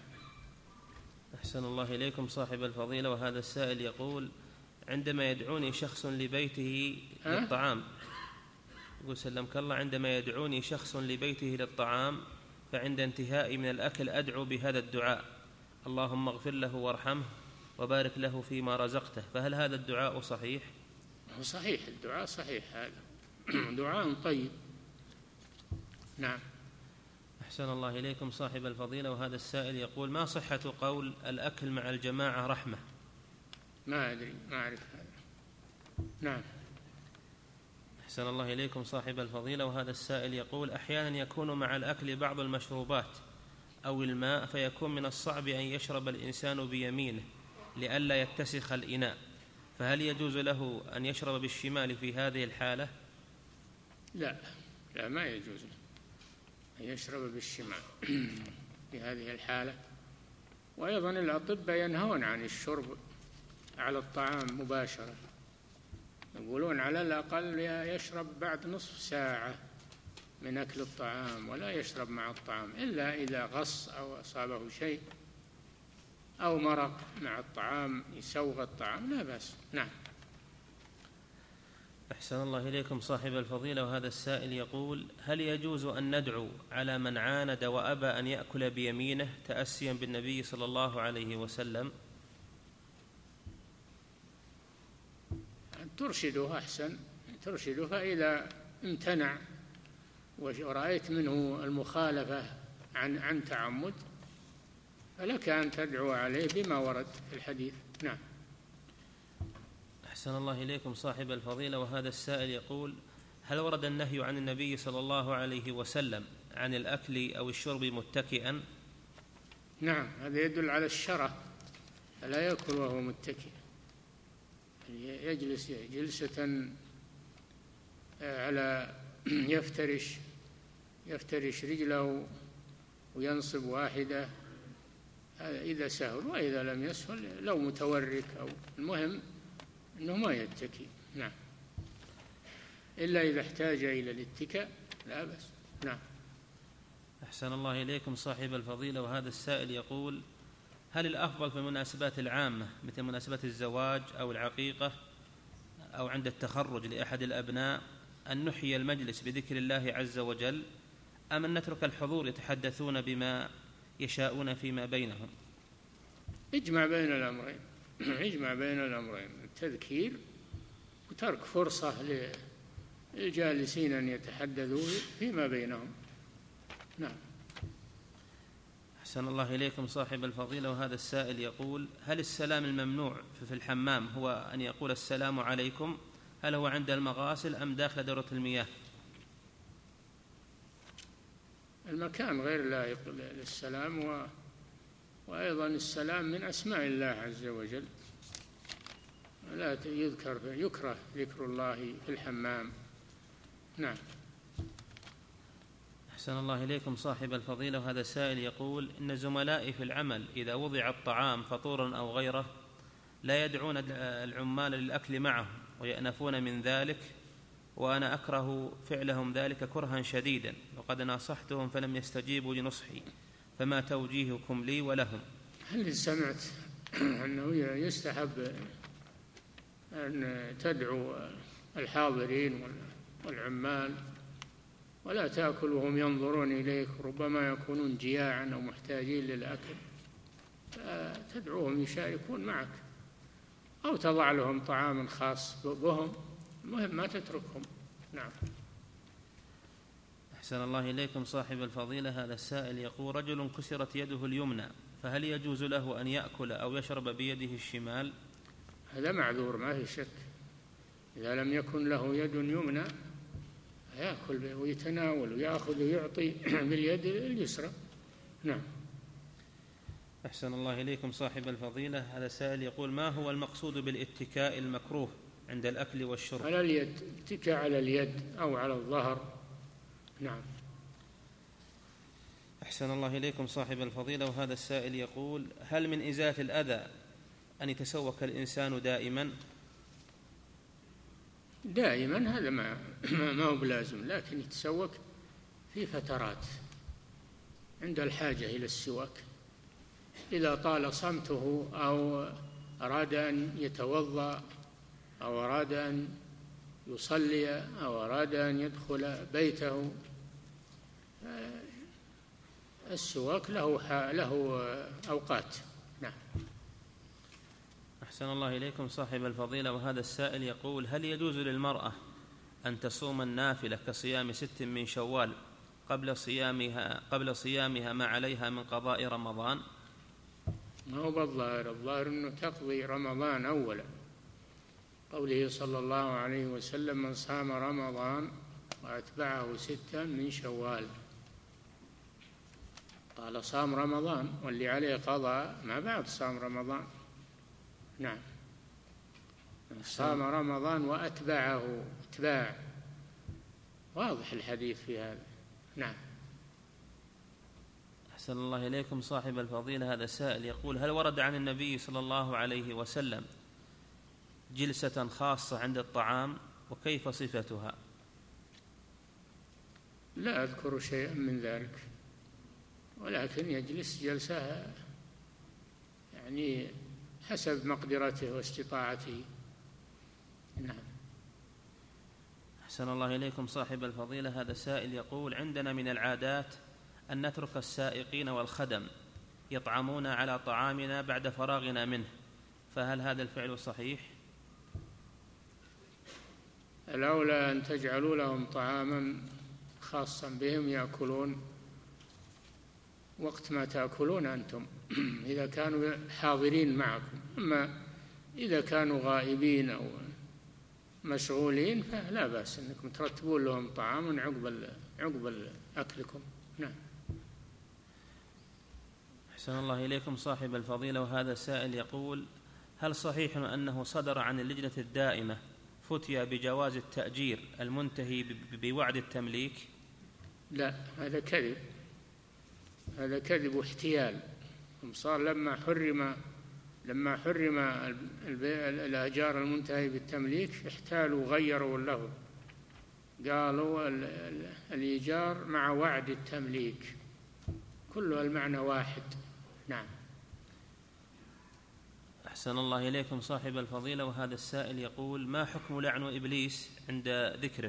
أحسن الله إليكم صاحب الفضيلة، وهذا السائل يقول: عندما يدعوني شخص لبيته للطعام، يقول سلمك الله، عندما يدعوني شخص لبيته للطعام فعند انتهائي من الأكل أدعو بهذا الدعاء: اللهم اغفر له وارحمه وبارك له فيما رزقته، فهل هذا الدعاء صحيح؟ هو صحيح، الدعاء صحيح، هذا دعاء طيب. نعم. أحسن الله إليكم صاحب الفضيلة، وهذا السائل يقول: ما صحة قول الأكل مع الجماعة رحمة؟ ما أدري، ما أعرف هذا. نعم. أحسن الله إليكم صاحب الفضيلة، وهذا السائل يقول: أحيانا يكون مع الأكل بعض المشروبات أو الماء فيكون من الصعب أن يشرب الإنسان بيمينه لئلا يتسخ الإناء، فهل يجوز له أن يشرب بالشمال في هذه الحالة؟ لا، لا، ما يجوز له أن يشرب بالشمال في هذه الحالة. وأيضا الأطباء ينهون عن الشرب على الطعام مباشرة، يقولون على الأقل يشرب بعد نصف ساعة من أكل الطعام، ولا يشرب مع الطعام إلا إذا غص أو أصابه شيء أو مرق مع الطعام يسوغ الطعام، لا بأس. نعم. أحسن الله إليكم صاحب الفضيلة، وهذا السائل يقول: هل يجوز أن ندعو على من عاند وأبى أن يأكل بيمينه تأسيا بالنبي صلى الله عليه وسلم؟ ترشده، أحسن ترشده، فإذا امتنع ورأيت منه المخالفة عن عن تعمد فلك أن تدعو عليه بما ورد في الحديث. نعم. أحسن الله إليكم صاحب الفضيلة، وهذا السائل يقول: هل ورد النهي عن النبي صلى الله عليه وسلم عن الأكل أو الشرب متكئا؟ نعم، هذا يدل على الشرع، فلا يأكل وهو متكئ، يجلس جلسة على يفترش يفترش رجله وينصب واحدة، إذا سهل، وإذا لم يسهل لو متورك أو المهم أنه ما يتكي. نعم. إلا إذا احتاج إلى الاتكاء لا بأس. نعم. أحسن الله إليكم صاحب الفضيلة، وهذا السائل يقول: هل الأفضل في المناسبات العامة مثل مناسبة الزواج أو العقيقة أو عند التخرج لأحد الأبناء أن نحيي المجلس بذكر الله عز وجل، أم أن نترك الحضور يتحدثون بما يشاءون فيما بينهم؟ اجمع بين الأمرين، اجمع بين الأمرين، التذكير وترك فرصة للجالسين أن يتحدثوا فيما بينهم. نعم. أحسن الله إليكم صاحب الفضيلة، وهذا السائل يقول: هل السلام الممنوع في الحمام هو أن يقول السلام عليكم هل هو عند المغاسل أم داخل دورة المياه؟ المكان غير لائق للسلام، و... وأيضا السلام من أسماء الله عز وجل، لا يذكر يكره ذكر الله في الحمام. نعم. أحسن الله إليكم صاحب الفضيلة، وهذا السائل يقول: إن زملائي في العمل إذا وضع الطعام فطورا أو غيره لا يدعون العمال للأكل معه ويأنفون من ذلك، وأنا أكره فعلهم ذلك كرها شديدا، وقد ناصحتهم فلم يستجيبوا لنصحي، فما توجيهكم لي ولهم؟ هل سمعت أنه يستحب أن تدعو الحاضرين والعمال ولا تأكل وهم ينظرون إليك، ربما يكونون جياعا أو محتاجين للأكل، تدعوهم يشاركون معك أو تضع لهم طعاما خاص بهم، المهم ما تتركهم. نعم. أحسن الله إليكم صاحب الفضيلة، هذا السائل يقول: رجل كسرت يده اليمنى، فهل يجوز له أن يأكل أو يشرب بيده الشمال؟ هذا معذور ما في شك، إذا لم يكن له يد يمنى يأكل ويتناول ويأخذ ويعطي باليد اليسرى. نعم. أحسن الله إليكم صاحب الفضيلة، هذا السائل يقول: ما هو المقصود بالاتكاء المكروه عند الأكل والشرب؟ على اليد، اتكاء على اليد أو على الظهر. نعم. أحسن الله إليكم صاحب الفضيلة، وهذا السائل يقول: هل من إزالة الأذى أن يتسوك الإنسان دائما؟ دائما هذا ما ما هو بلازم، لكن يتسوك في فترات عند الحاجة إلى السواك، إذا طال صمته أو أراد أن يتوضأ أو أراد أن يصلي أو أراد أن يدخل بيته، السواك له له أوقات. نعم. أحسن الله إليكم صاحب الفضيلة، وهذا السائل يقول: هل يجوز للمرأة أن تصوم النافلة كصيام ست من شوال قبل صيامها قبل صيامها ما عليها من قضاء رمضان؟ ما هو بالظاهر، الظاهر أنه تقضي رمضان أولا، قوله صلى الله عليه وسلم: من صام رمضان وأتبعه ستا من شوال، قال صام رمضان، واللي عليه قضاء ما بعد صام رمضان. نعم. صام رمضان وأتبعه، اتباع، واضح الحديث في هذا. نعم. أحسن الله إليكم صاحب الفضيلة، هذا السائل يقول: هل ورد عن النبي صلى الله عليه وسلم جلسة خاصة عند الطعام، وكيف صفتها؟ لا أذكر شيئا من ذلك، ولكن يجلس جلسة يعني حسب مقدرته واستطاعته. نعم. أحسن الله إليكم صاحب الفضيلة، هذا السائل يقول: عندنا من العادات أن نترك السائقين والخدم يطعمون على طعامنا بعد فراغنا منه، فهل هذا الفعل صحيح؟ الأولى أن تجعلوا لهم طعاما خاصا بهم يأكلون وقت ما تأكلون أنتم إذا كانوا حاضرين معكم، أما إذا كانوا غائبين أو مشغولين فلا بأس أنكم ترتبون لهم طعاما عقب عقب أكلكم. نعم. أحسن الله إليكم صاحب الفضيلة، وهذا السائل يقول: هل صحيح أنه صدر عن اللجنة الدائمة فتيا بجواز التأجير المنتهي بوعد التمليك؟ لا، هذا كذب، هذا كذب واحتيال. صار لما حرم لما حرم الأجار المنتهي بالتمليك احتالوا وغيروا له، قالوا الإيجار مع وعد التمليك، كله المعنى واحد. نعم. أحسن الله إليكم صاحب الفضيلة، وهذا السائل يقول: ما حكم لعن إبليس عند ذكره؟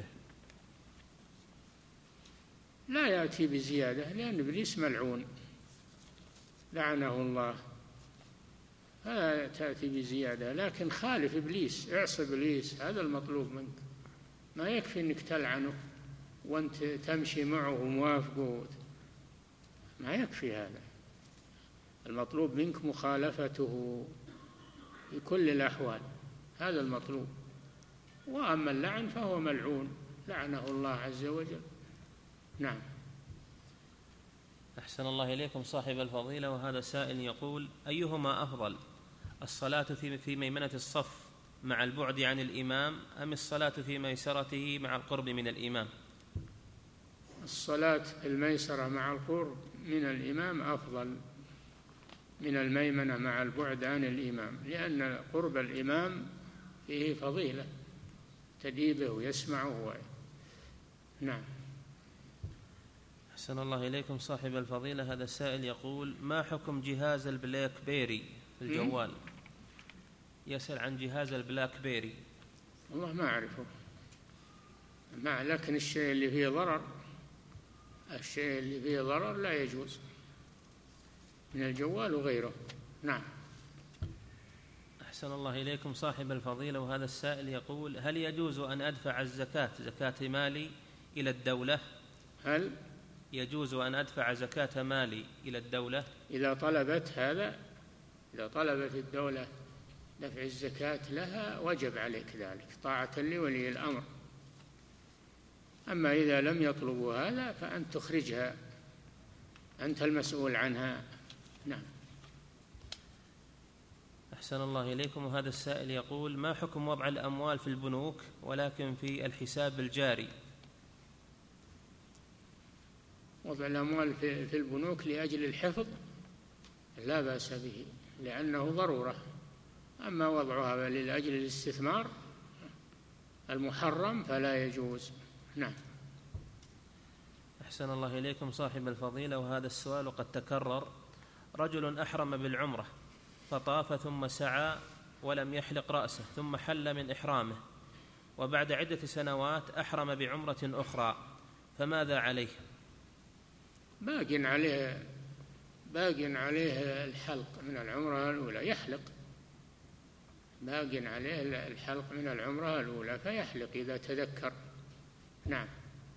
لا يأتي بزيادة، لأن إبليس ملعون لعنه الله، فلا تأتي بزيادة، لكن خالف إبليس، اعص إبليس، هذا المطلوب منك. ما يكفي أنك تلعنه وأنت تمشي معه وموافقه، ما يكفي هذا، المطلوب منك مخالفته في كل الأحوال، هذا المطلوب. وأما اللعن فهو ملعون لعنه الله عز وجل. نعم. أحسن الله إليكم صاحب الفضيلة، وهذا سائل يقول: أيهما أفضل، الصلاة في ميمنة الصف مع البعد عن الإمام أم الصلاة في ميسرته مع القرب من الإمام؟ الصلاة في الميسرة مع القرب من الإمام أفضل من الميمنة مع البعد عن الإمام، لأن قرب الإمام فيه فضيلة تديبه ويسمعه. نعم. أحسن الله إليكم صاحب الفضيلة، هذا السائل يقول: ما حكم جهاز البلاك بيري في الجوال؟ يسأل عن جهاز البلاك بيري. والله ما أعرفه، ما لكن الشيء اللي فيه ضرر الشيء اللي فيه ضرر لا يجوز من الجوال وغيره. نعم. أحسن الله إليكم صاحب الفضيلة، وهذا السائل يقول: هل يجوز أن أدفع الزكاة زكاة مالي إلى الدولة؟ هل يجوز أن أدفع زكاة مالي إلى الدولة إذا طلبت هذا؟ إذا طلبت الدولة دفع الزكاة لها وجب عليك ذلك طاعة لولي الأمر. أما إذا لم يطلبوا هذا فأنت تخرجها، أنت المسؤول عنها. نعم. أحسن الله إليكم، وهذا السائل يقول: ما حكم وضع الأموال في البنوك ولكن في الحساب الجاري؟ وضع الأموال في البنوك لأجل الحفظ لا بأس به لأنه ضرورة، أما وضعها لأجل الاستثمار المحرم فلا يجوز. نعم. أحسن الله إليكم صاحب الفضيلة، وهذا السؤال قد تكرر: رجل أحرم بالعمرة فطاف ثم سعى ولم يحلق رأسه ثم حل من إحرامه، وبعد عدة سنوات أحرم بعمرة أخرى، فماذا عليه؟ باق عليه باق عليه الحلق من العمرة الأولى، يحلق، باق عليه الحلق من العمرة الأولى فيحلق إذا تذكر. نعم.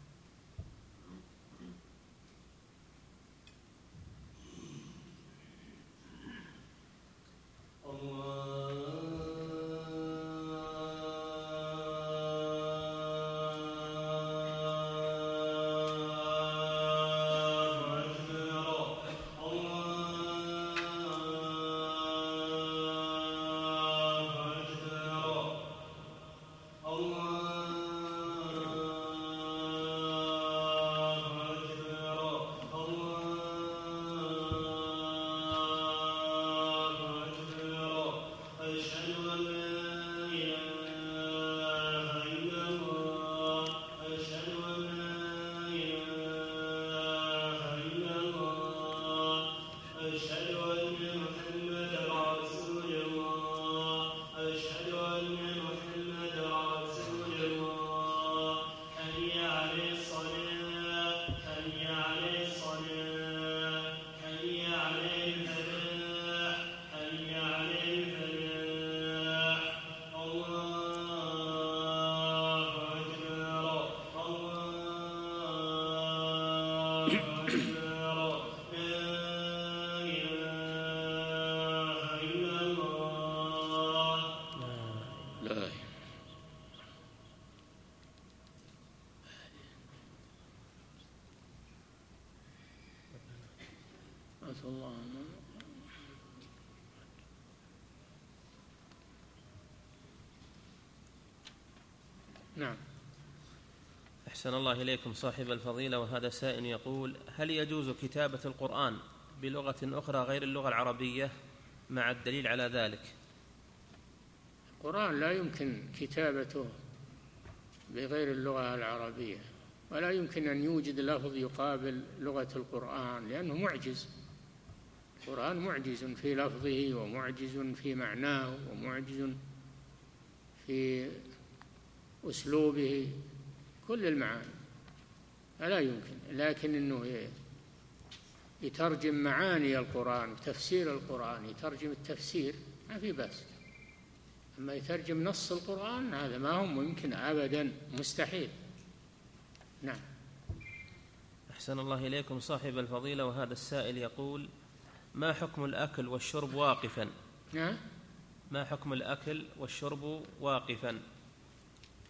الله. نعم. أحسن الله إليكم صاحب الفضيلة، وهذا سائل يقول: هل يجوز كتابة القرآن بلغة أخرى غير اللغة العربية مع الدليل على ذلك؟ القرآن لا يمكن كتابته بغير اللغة العربية، ولا يمكن أن يوجد لفظ يقابل لغة القرآن لأنه معجز. القرآن معجز في لفظه ومعجز في معناه ومعجز في أسلوبه، كل المعاني، فلا يمكن. لكن أنه يترجم معاني القرآن وتفسير القرآن، يترجم التفسير ما في بأس، أما يترجم نص القرآن هذا ما هو ممكن أبدا، مستحيل. نعم. أحسن الله إليكم صاحب الفضيلة، وهذا السائل يقول: ما حكم الأكل والشرب واقفا؟ نعم. ما حكم الأكل والشرب واقفا؟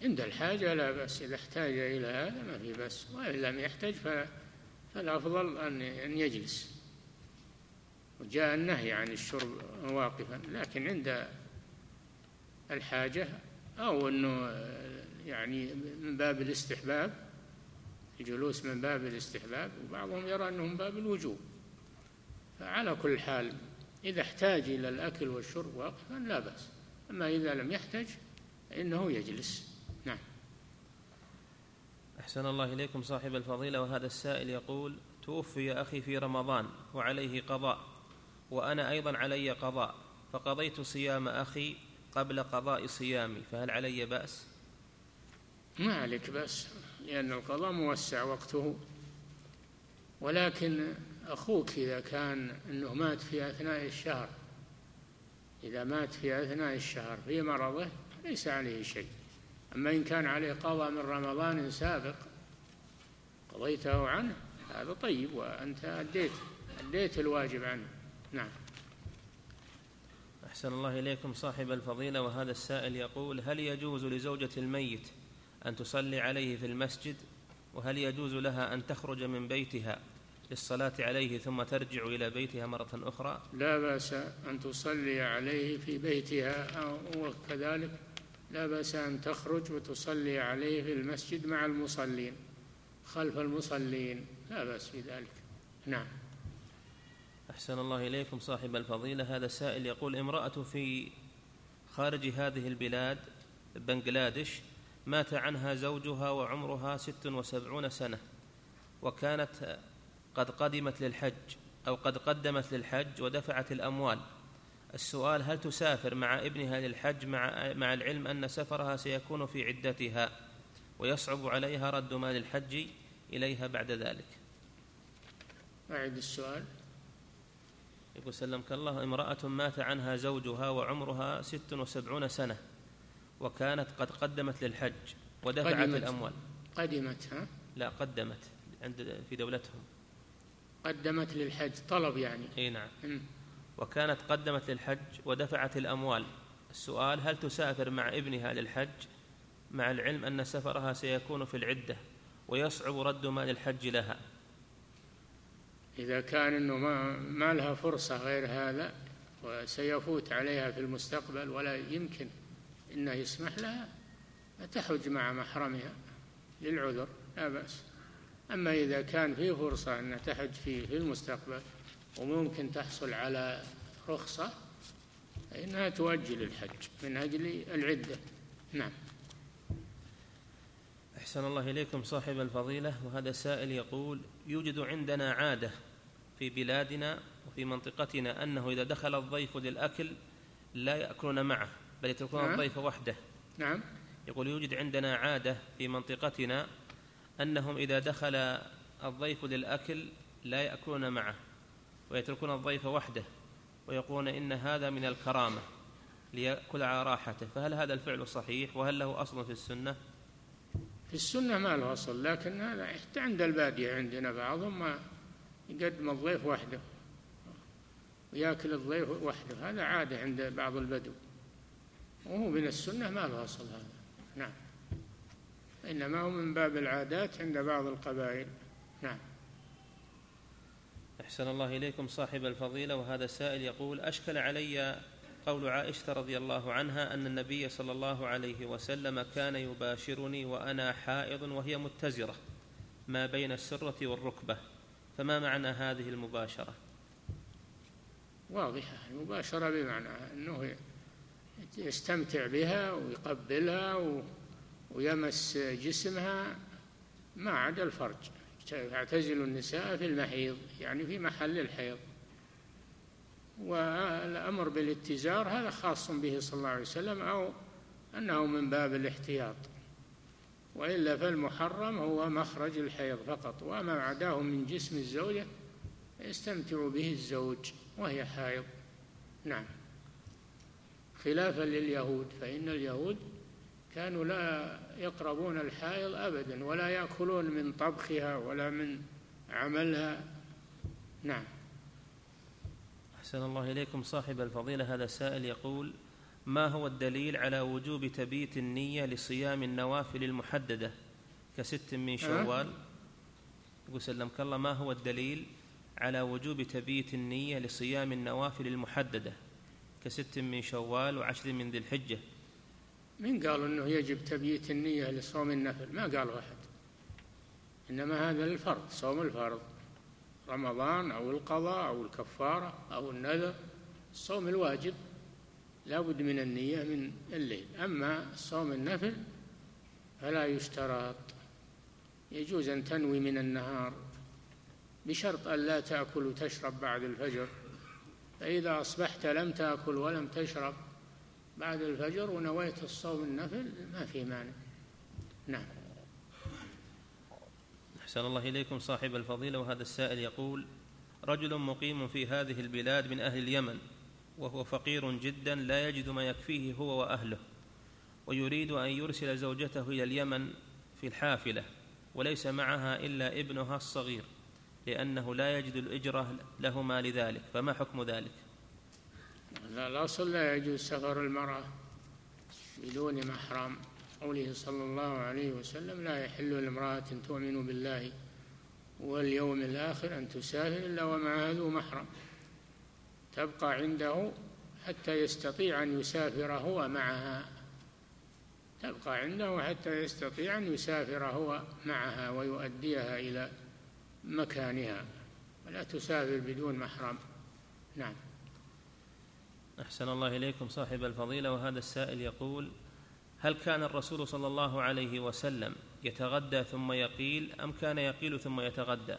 عند الحاجة لا بأس، إذا احتاج إلى هذا ما في بأس، وإن لم يحتج فالأفضل أن يجلس. وجاء النهي عن الشرب واقفا، لكن عند الحاجة أو أنه يعني من باب الاستحباب، الجلوس من باب الاستحباب، وبعضهم يرى أنه من باب الوجوب. فعلى كل حال إذا احتاج إلى الأكل والشرب واقفا لا بأس، أما إذا لم يحتج فإنه يجلس. نعم. أحسن الله إليكم صاحب الفضيلة، وهذا السائل يقول: توفي أخي في رمضان وعليه قضاء، وأنا أيضا علي قضاء، فقضيت صيام أخي قبل قضاء صيامي، فهل علي بأس؟ ما عليك بأس، لأن القضاء موسع وقته، ولكن أخوك إذا كان أنه مات في أثناء الشهر، إذا مات في أثناء الشهر في مرضه ليس عليه شيء. أما إن كان عليه قضاء من رمضان سابق قضيته عنه هذا طيب، وأنت أديت أديت الواجب عنه. نعم. أحسن الله إليكم صاحب الفضيلة، وهذا السائل يقول: هل يجوز لزوجة الميت أن تصلي عليه في المسجد؟ وهل يجوز لها أن تخرج من بيتها للصلاة عليه ثم ترجع إلى بيتها مرة أخرى؟ لا بأس أن تصلي عليه في بيتها، وكذلك لا بأس أن تخرج وتصلي عليه في المسجد مع المصلين خلف المصلين، لا بأس في ذلك. نعم. أحسن الله إليكم صاحب الفضيلة، هذا السائل يقول: امرأة في خارج هذه البلاد بنغلاديش مات عنها زوجها وعمرها ست وسبعون سنة، وكانت قد قدمت للحج أو قد قدمت للحج ودفعت الأموال. السؤال: هل تسافر مع ابنها للحج مع, مع العلم أن سفرها سيكون في عدتها ويصعب عليها رد مال الحج إليها بعد ذلك؟ أعد السؤال. يقول: سلمك الله، امرأة مات عنها زوجها وعمرها ست وسبعون سنة، وكانت قد قدمت للحج ودفعت قدمت. الأموال. قدمت ها؟ لا، قدمت عند في دولتهم. قدمت للحج طلب يعني. اي نعم. م. وكانت قدمت للحج ودفعت الأموال. السؤال: هل تسافر مع ابنها للحج مع العلم أن سفرها سيكون في العدة ويصعب رد مال الحج لها؟ إذا كان أنه ما, ما لها فرصة غير هذا وسيفوت عليها في المستقبل ولا يمكن إنه يسمح لها، تحج مع محرمها للعذر لا بأس. أما إذا كان فيه فرصة أن تحج فيه في المستقبل وممكن تحصل على رخصة فإنها تؤجل الحج من أجل العدة. نعم. أحسن الله إليكم صاحب الفضيلة، وهذا سائل يقول: يوجد عندنا عادة في بلادنا وفي منطقتنا أنه إذا دخل الضيف للأكل لا يأكلون معه بل يتركون نعم. الضيف وحده. نعم. يقول: يوجد عندنا عادة في منطقتنا أنهم إذا دخل الضيف للأكل لا يأكلون معه ويتركون الضيف وحده، ويقولون إن هذا من الكرامة ليأكل على راحته، فهل هذا الفعل صحيح؟ وهل له أصل في السنة؟ في السنة ما له أصل، لكن هذا حتى عند البادية عندنا بعضهم ما يقدم الضيف وحده ويأكل الضيف وحده، هذا عادة عند بعض البدو وهو من السنة، ما له أصل هذا. نعم. إنما هو من باب العادات عند بعض القبائل. نعم. أحسن الله إليكم صاحب الفضيلة، وهذا السائل يقول: أشكل علي قول عائشة رضي الله عنها أن النبي صلى الله عليه وسلم كان يباشرني وأنا حائض وهي متزرة ما بين السرة والركبة، فما معنى هذه المباشرة؟ واضحة، المباشرة بمعنى أنه يستمتع بها ويقبلها ويمس جسمها ما عدا الفرج. يعتزل النساء في المحيض يعني في محل الحيض، والأمر بالاتزار هذا خاص به صلى الله عليه وسلم أو أنه من باب الاحتياط، وإلا فالمحرم هو مخرج الحيض فقط، وما عداه من جسم الزوجة يستمتع به الزوج وهي حائض. نعم. خلافا لليهود، فإن اليهود كانوا لا يقربون الحائض أبدا ولا يأكلون من طبخها ولا من عملها. نعم. أحسن الله إليكم صاحب الفضيلة، هذا سائل يقول: ما هو الدليل على وجوب تبييت النية لصيام النوافل المحددة كست من شوال؟ يقول سلمك الله ما هو الدليل على وجوب تبييت النية لصيام النوافل المحددة كست من شوال وعشر من ذي الحجة؟ من قال أنه يجب تبييت النية لصوم النفل؟ ما قال أحد، إنما هذا الفرض، صوم الفرض، رمضان أو القضاء أو الكفارة أو النذر. الصوم الواجب لا بد من النية من الليل، أما صوم النفل فلا يشترط، يجوز أن تنوي من النهار بشرط أن لا تأكل وتشرب بعد الفجر، فإذا أصبحت لم تأكل ولم تشرب بعد الفجر ونويت الصوم النفل ما في مانع. نعم. أحسن الله إليكم صاحب الفضيلة، وهذا السائل يقول: رجل مقيم في هذه البلاد من أهل اليمن وهو فقير جدا لا يجد ما يكفيه هو وأهله، ويريد أن يرسل زوجته إلى اليمن في الحافلة وليس معها إلا ابنها الصغير لأنه لا يجد الإجرة لهما لذلك، فما حكم ذلك؟ لا، الأصل لا يجوز سفر المرأة بدون محرم، قوله صلى الله عليه وسلم: لا يحل لامرأة تؤمن بالله واليوم الآخر أن تسافر إلا ومعها ذو محرم، تبقى عنده حتى يستطيع أن يسافر هو معها، تبقى عنده حتى يستطيع أن يسافر هو معها ويؤديها إلى مكانها، ولا تسافر بدون محرم. نعم. أحسن الله إليكم صاحب الفضيلة، وهذا السائل يقول: هل كان الرسول صلى الله عليه وسلم يتغدى ثم يقيل أم كان يقيل ثم يتغدى؟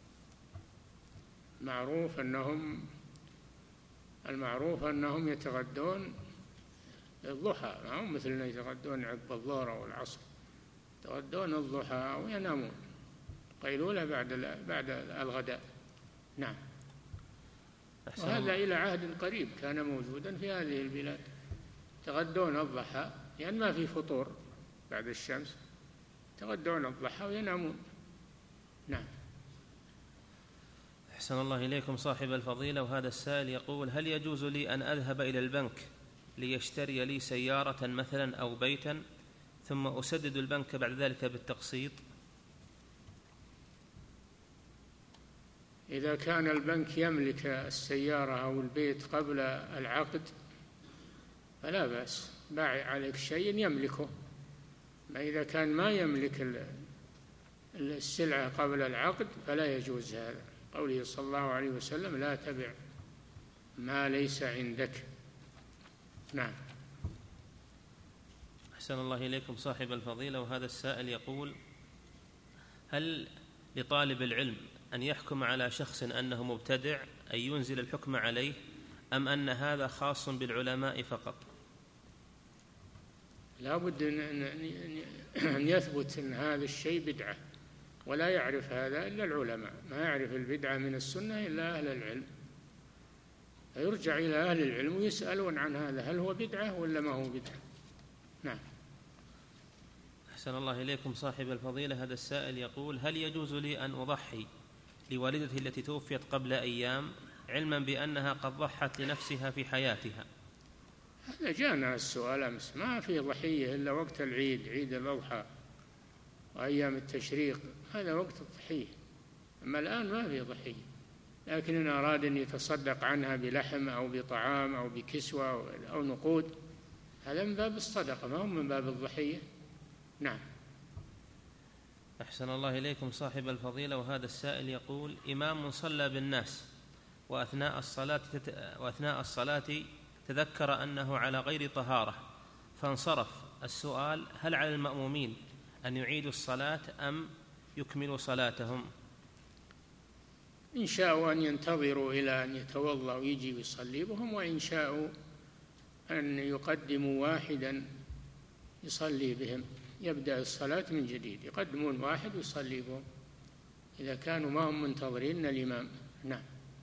معروف أنهم المعروف أنهم يتغدون الضحى، ما هم مثلنا يتغدون عقب الظهر أو العصر، يتغدون الضحى وينامون قيلولة بعد بعد الغداء. نعم. وهذا إلى عهد قريب كان موجودا في هذه البلاد، يتغدون الضحى لأن يعني ما في فطور بعد الشمس، يتغدون الضحى وينامون. نعم. أحسن الله إليكم صاحب الفضيلة، وهذا السائل يقول: هل يجوز لي أن أذهب إلى البنك ليشتري لي سيارة مثلا أو بيتا ثم أسدد البنك بعد ذلك بالتقسيط؟ إذا كان البنك يملك السيارة أو البيت قبل العقد فلا بأس، باع عليك شيء يملكه. ما إذا كان ما يملك السلعة قبل العقد فلا يجوز هذا، قوله صلى الله عليه وسلم: لا تبع ما ليس عندك. نعم. أحسن الله إليكم صاحب الفضيلة، وهذا السائل يقول: هل لطالب العلم أن يحكم على شخص أنه مبتدع أن ينزل الحكم عليه، أم أن هذا خاص بالعلماء فقط؟ لا بد أن يثبت أن هذا الشيء بدعة، ولا يعرف هذا إلا العلماء، ما يعرف البدعة من السنة إلا أهل العلم، فيرجع إلى أهل العلم ويسألون عن هذا، هل هو بدعة ولا ما هو بدعة. نعم. أحسن الله إليكم صاحب الفضيلة، هذا السائل يقول: هل يجوز لي أن أضحي لوالدتي التي توفيت قبل أيام علما بأنها قد ضحت لنفسها في حياتها؟ هذا جاءنا السؤال أمس، ما في ضحية إلا وقت العيد، عيد الأضحى وأيام التشريق، هذا وقت الضحية، أما الآن ما في ضحية. لكن إن أراد أن يتصدق عنها بلحم أو بطعام أو بكسوة أو نقود، هذا من باب الصدقة، ما هو من باب الضحية. نعم. أحسن الله إليكم صاحب الفضيلة، وهذا السائل يقول: إمام صلى بالناس وأثناء الصلاة وأثناء الصلاة تذكر أنه على غير طهارة فانصرف، السؤال: هل على المأمومين أن يعيدوا الصلاة أم يكملوا صلاتهم؟ إن شاءوا أن ينتظروا إلى أن يتوضأ ويجي ويصلي بهم، وإن شاءوا أن يقدموا واحدا يصلي بهم، يبدأ الصلاة من جديد، يقدمون واحد ويصلي بهم إذا كانوا ما هم منتظرين الإمام. نعم.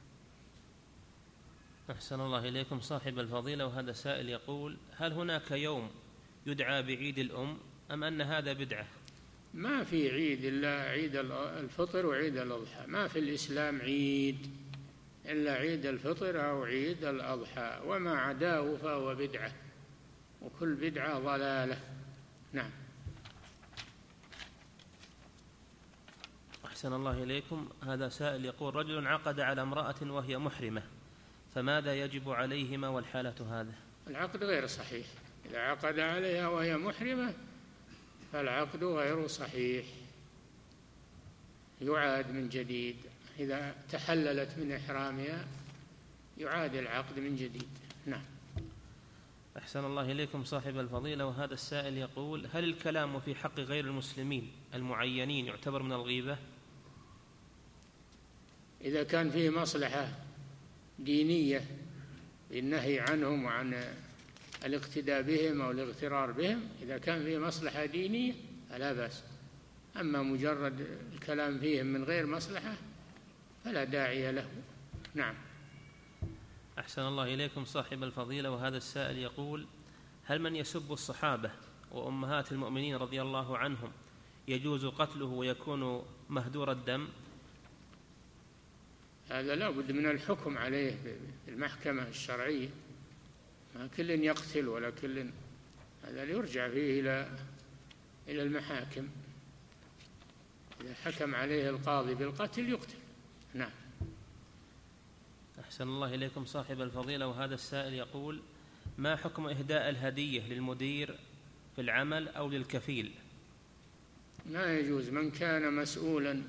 أحسن الله إليكم صاحب الفضيلة، وهذا سائل يقول: هل هناك يوم يدعى بعيد الأم أم أن هذا بدعة؟ ما في عيد إلا عيد الفطر وعيد الأضحى، ما في الإسلام عيد إلا عيد الفطر أو عيد الأضحى، وما عداه فهو بدعة. وكل بدعة ضلالة. نعم. أحسن الله إليكم. هذا سائل يقول: رجل عقد على امرأة وهي محرمة، فماذا يجب عليهما والحالة هذه؟ العقد غير صحيح. إذا عقد عليها وهي محرمة فالعقد غير صحيح، يعاد من جديد. إذا تحللت من إحرامها يعاد العقد من جديد. نعم. أحسن الله إليكم صاحب الفضيلة. وهذا السائل يقول: هل الكلام في حق غير المسلمين المعينين يعتبر من الغيبة؟ إذا كان فيه مصلحة دينية بالنهي عنهم وعن الاقتداء بهم أو الاغترار بهم، إذا كان فيه مصلحة دينية فلا بأس. أما مجرد الكلام فيهم من غير مصلحة فلا داعي له. نعم. أحسن الله إليكم صاحب الفضيلة. وهذا السائل يقول: هل من يسب الصحابة وأمهات المؤمنين رضي الله عنهم يجوز قتله ويكون مهدور الدم؟ هذا لا بد من الحكم عليه بالمحكمة الشرعية، ما كل يقتل ولا كل، هذا يرجع فيه إلى إلى المحاكم. إذا حكم عليه القاضي بالقتل يقتل. نعم. أحسن الله إليكم صاحب الفضيلة. وهذا السائل يقول: ما حكم إهداء الهدية للمدير في العمل أو للكفيل؟ لا يجوز. من كان مسؤولا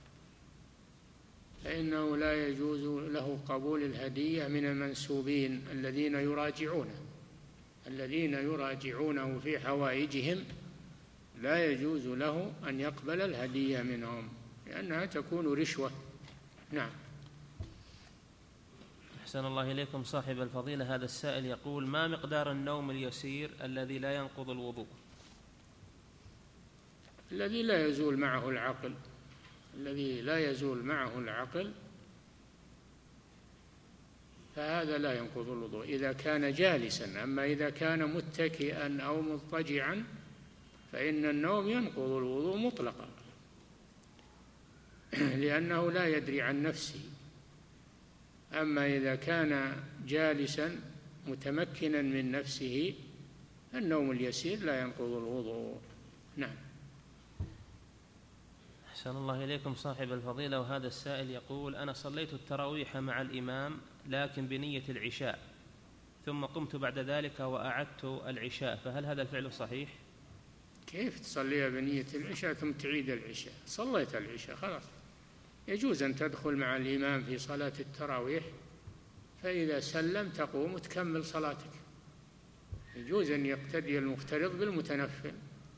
فإنه لا يجوز له قبول الهدية من المنسوبين الذين يراجعونه الذين يراجعونه في حوائجهم، لا يجوز له أن يقبل الهدية منهم لأنها تكون رشوة. نعم. أحسن الله إليكم صاحب الفضيلة. هذا السائل يقول: ما مقدار النوم اليسير الذي لا ينقض الوضوء؟ الذي لا يزول معه العقل الذي لا يزول معه العقل فهذا لا ينقض الوضوء إذا كان جالسا. أما إذا كان متكئا أو مضطجعا فإن النوم ينقض الوضوء مطلقا لأنه لا يدري عن نفسه. أما إذا كان جالسا متمكنا من نفسه النوم اليسير لا ينقض الوضوء. نعم. أحسن الله إليكم صاحب الفضيلة. وهذا السائل يقول: أنا صليت التراويح مع الإمام لكن بنية العشاء، ثم قمت بعد ذلك وأعدت العشاء، فهل هذا الفعل صحيح؟ كيف تصليها بنية العشاء ثم تعيد العشاء؟ صليت العشاء خلاص. يجوز أن تدخل مع الإمام في صلاة التراويح، فإذا سلم تقوم وتكمل صلاتك. يجوز أن يقتدي المفترض بالمتنفل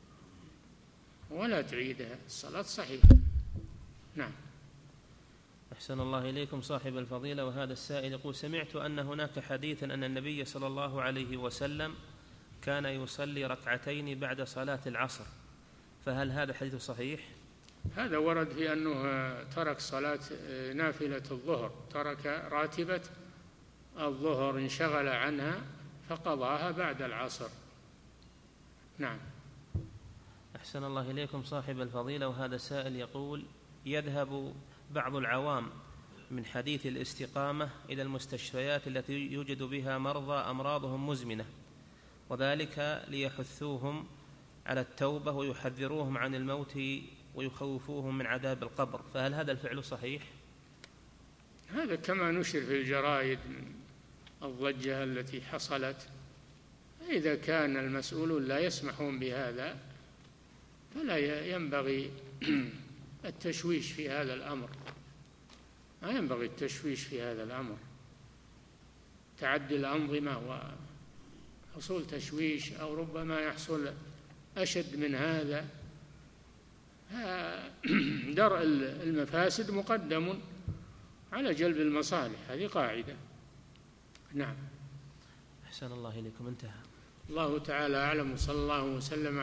ولا تعيدها، الصلاة صحيحة. نعم. أحسن الله إليكم صاحب الفضيلة. وهذا السائل يقول: سمعت أن هناك حديثا أن النبي صلى الله عليه وسلم كان يصلي ركعتين بعد صلاة العصر، فهل هذا حديث صحيح؟ هذا ورد في أنه ترك صلاة نافلة الظهر، ترك راتبة الظهر، انشغل عنها فقضاها بعد العصر. نعم. أحسن الله إليكم صاحب الفضيلة. وهذا سائل يقول: يذهب بعض العوام من حديث الاستقامة إلى المستشفيات التي يوجد بها مرضى أمراضهم مزمنة، وذلك ليحثوهم على التوبة ويحذروهم عن الموت ويخوفوهم من عذاب القبر، فهل هذا الفعل صحيح؟ هذا كما نشر في الجرائد من الضجة التي حصلت. إذا كان المسؤولون لا يسمحون بهذا فلا ينبغي التشويش في هذا الأمر، ما ينبغي التشويش في هذا الأمر. تعدي الأنظمة وحصول تشويش أو ربما يحصل أشد من هذا. درء المفاسد مقدم على جلب المصالح، هذه قاعدة. نعم. أحسن الله إليكم. انتهى. الله تعالى أعلم، وصلى الله وسلم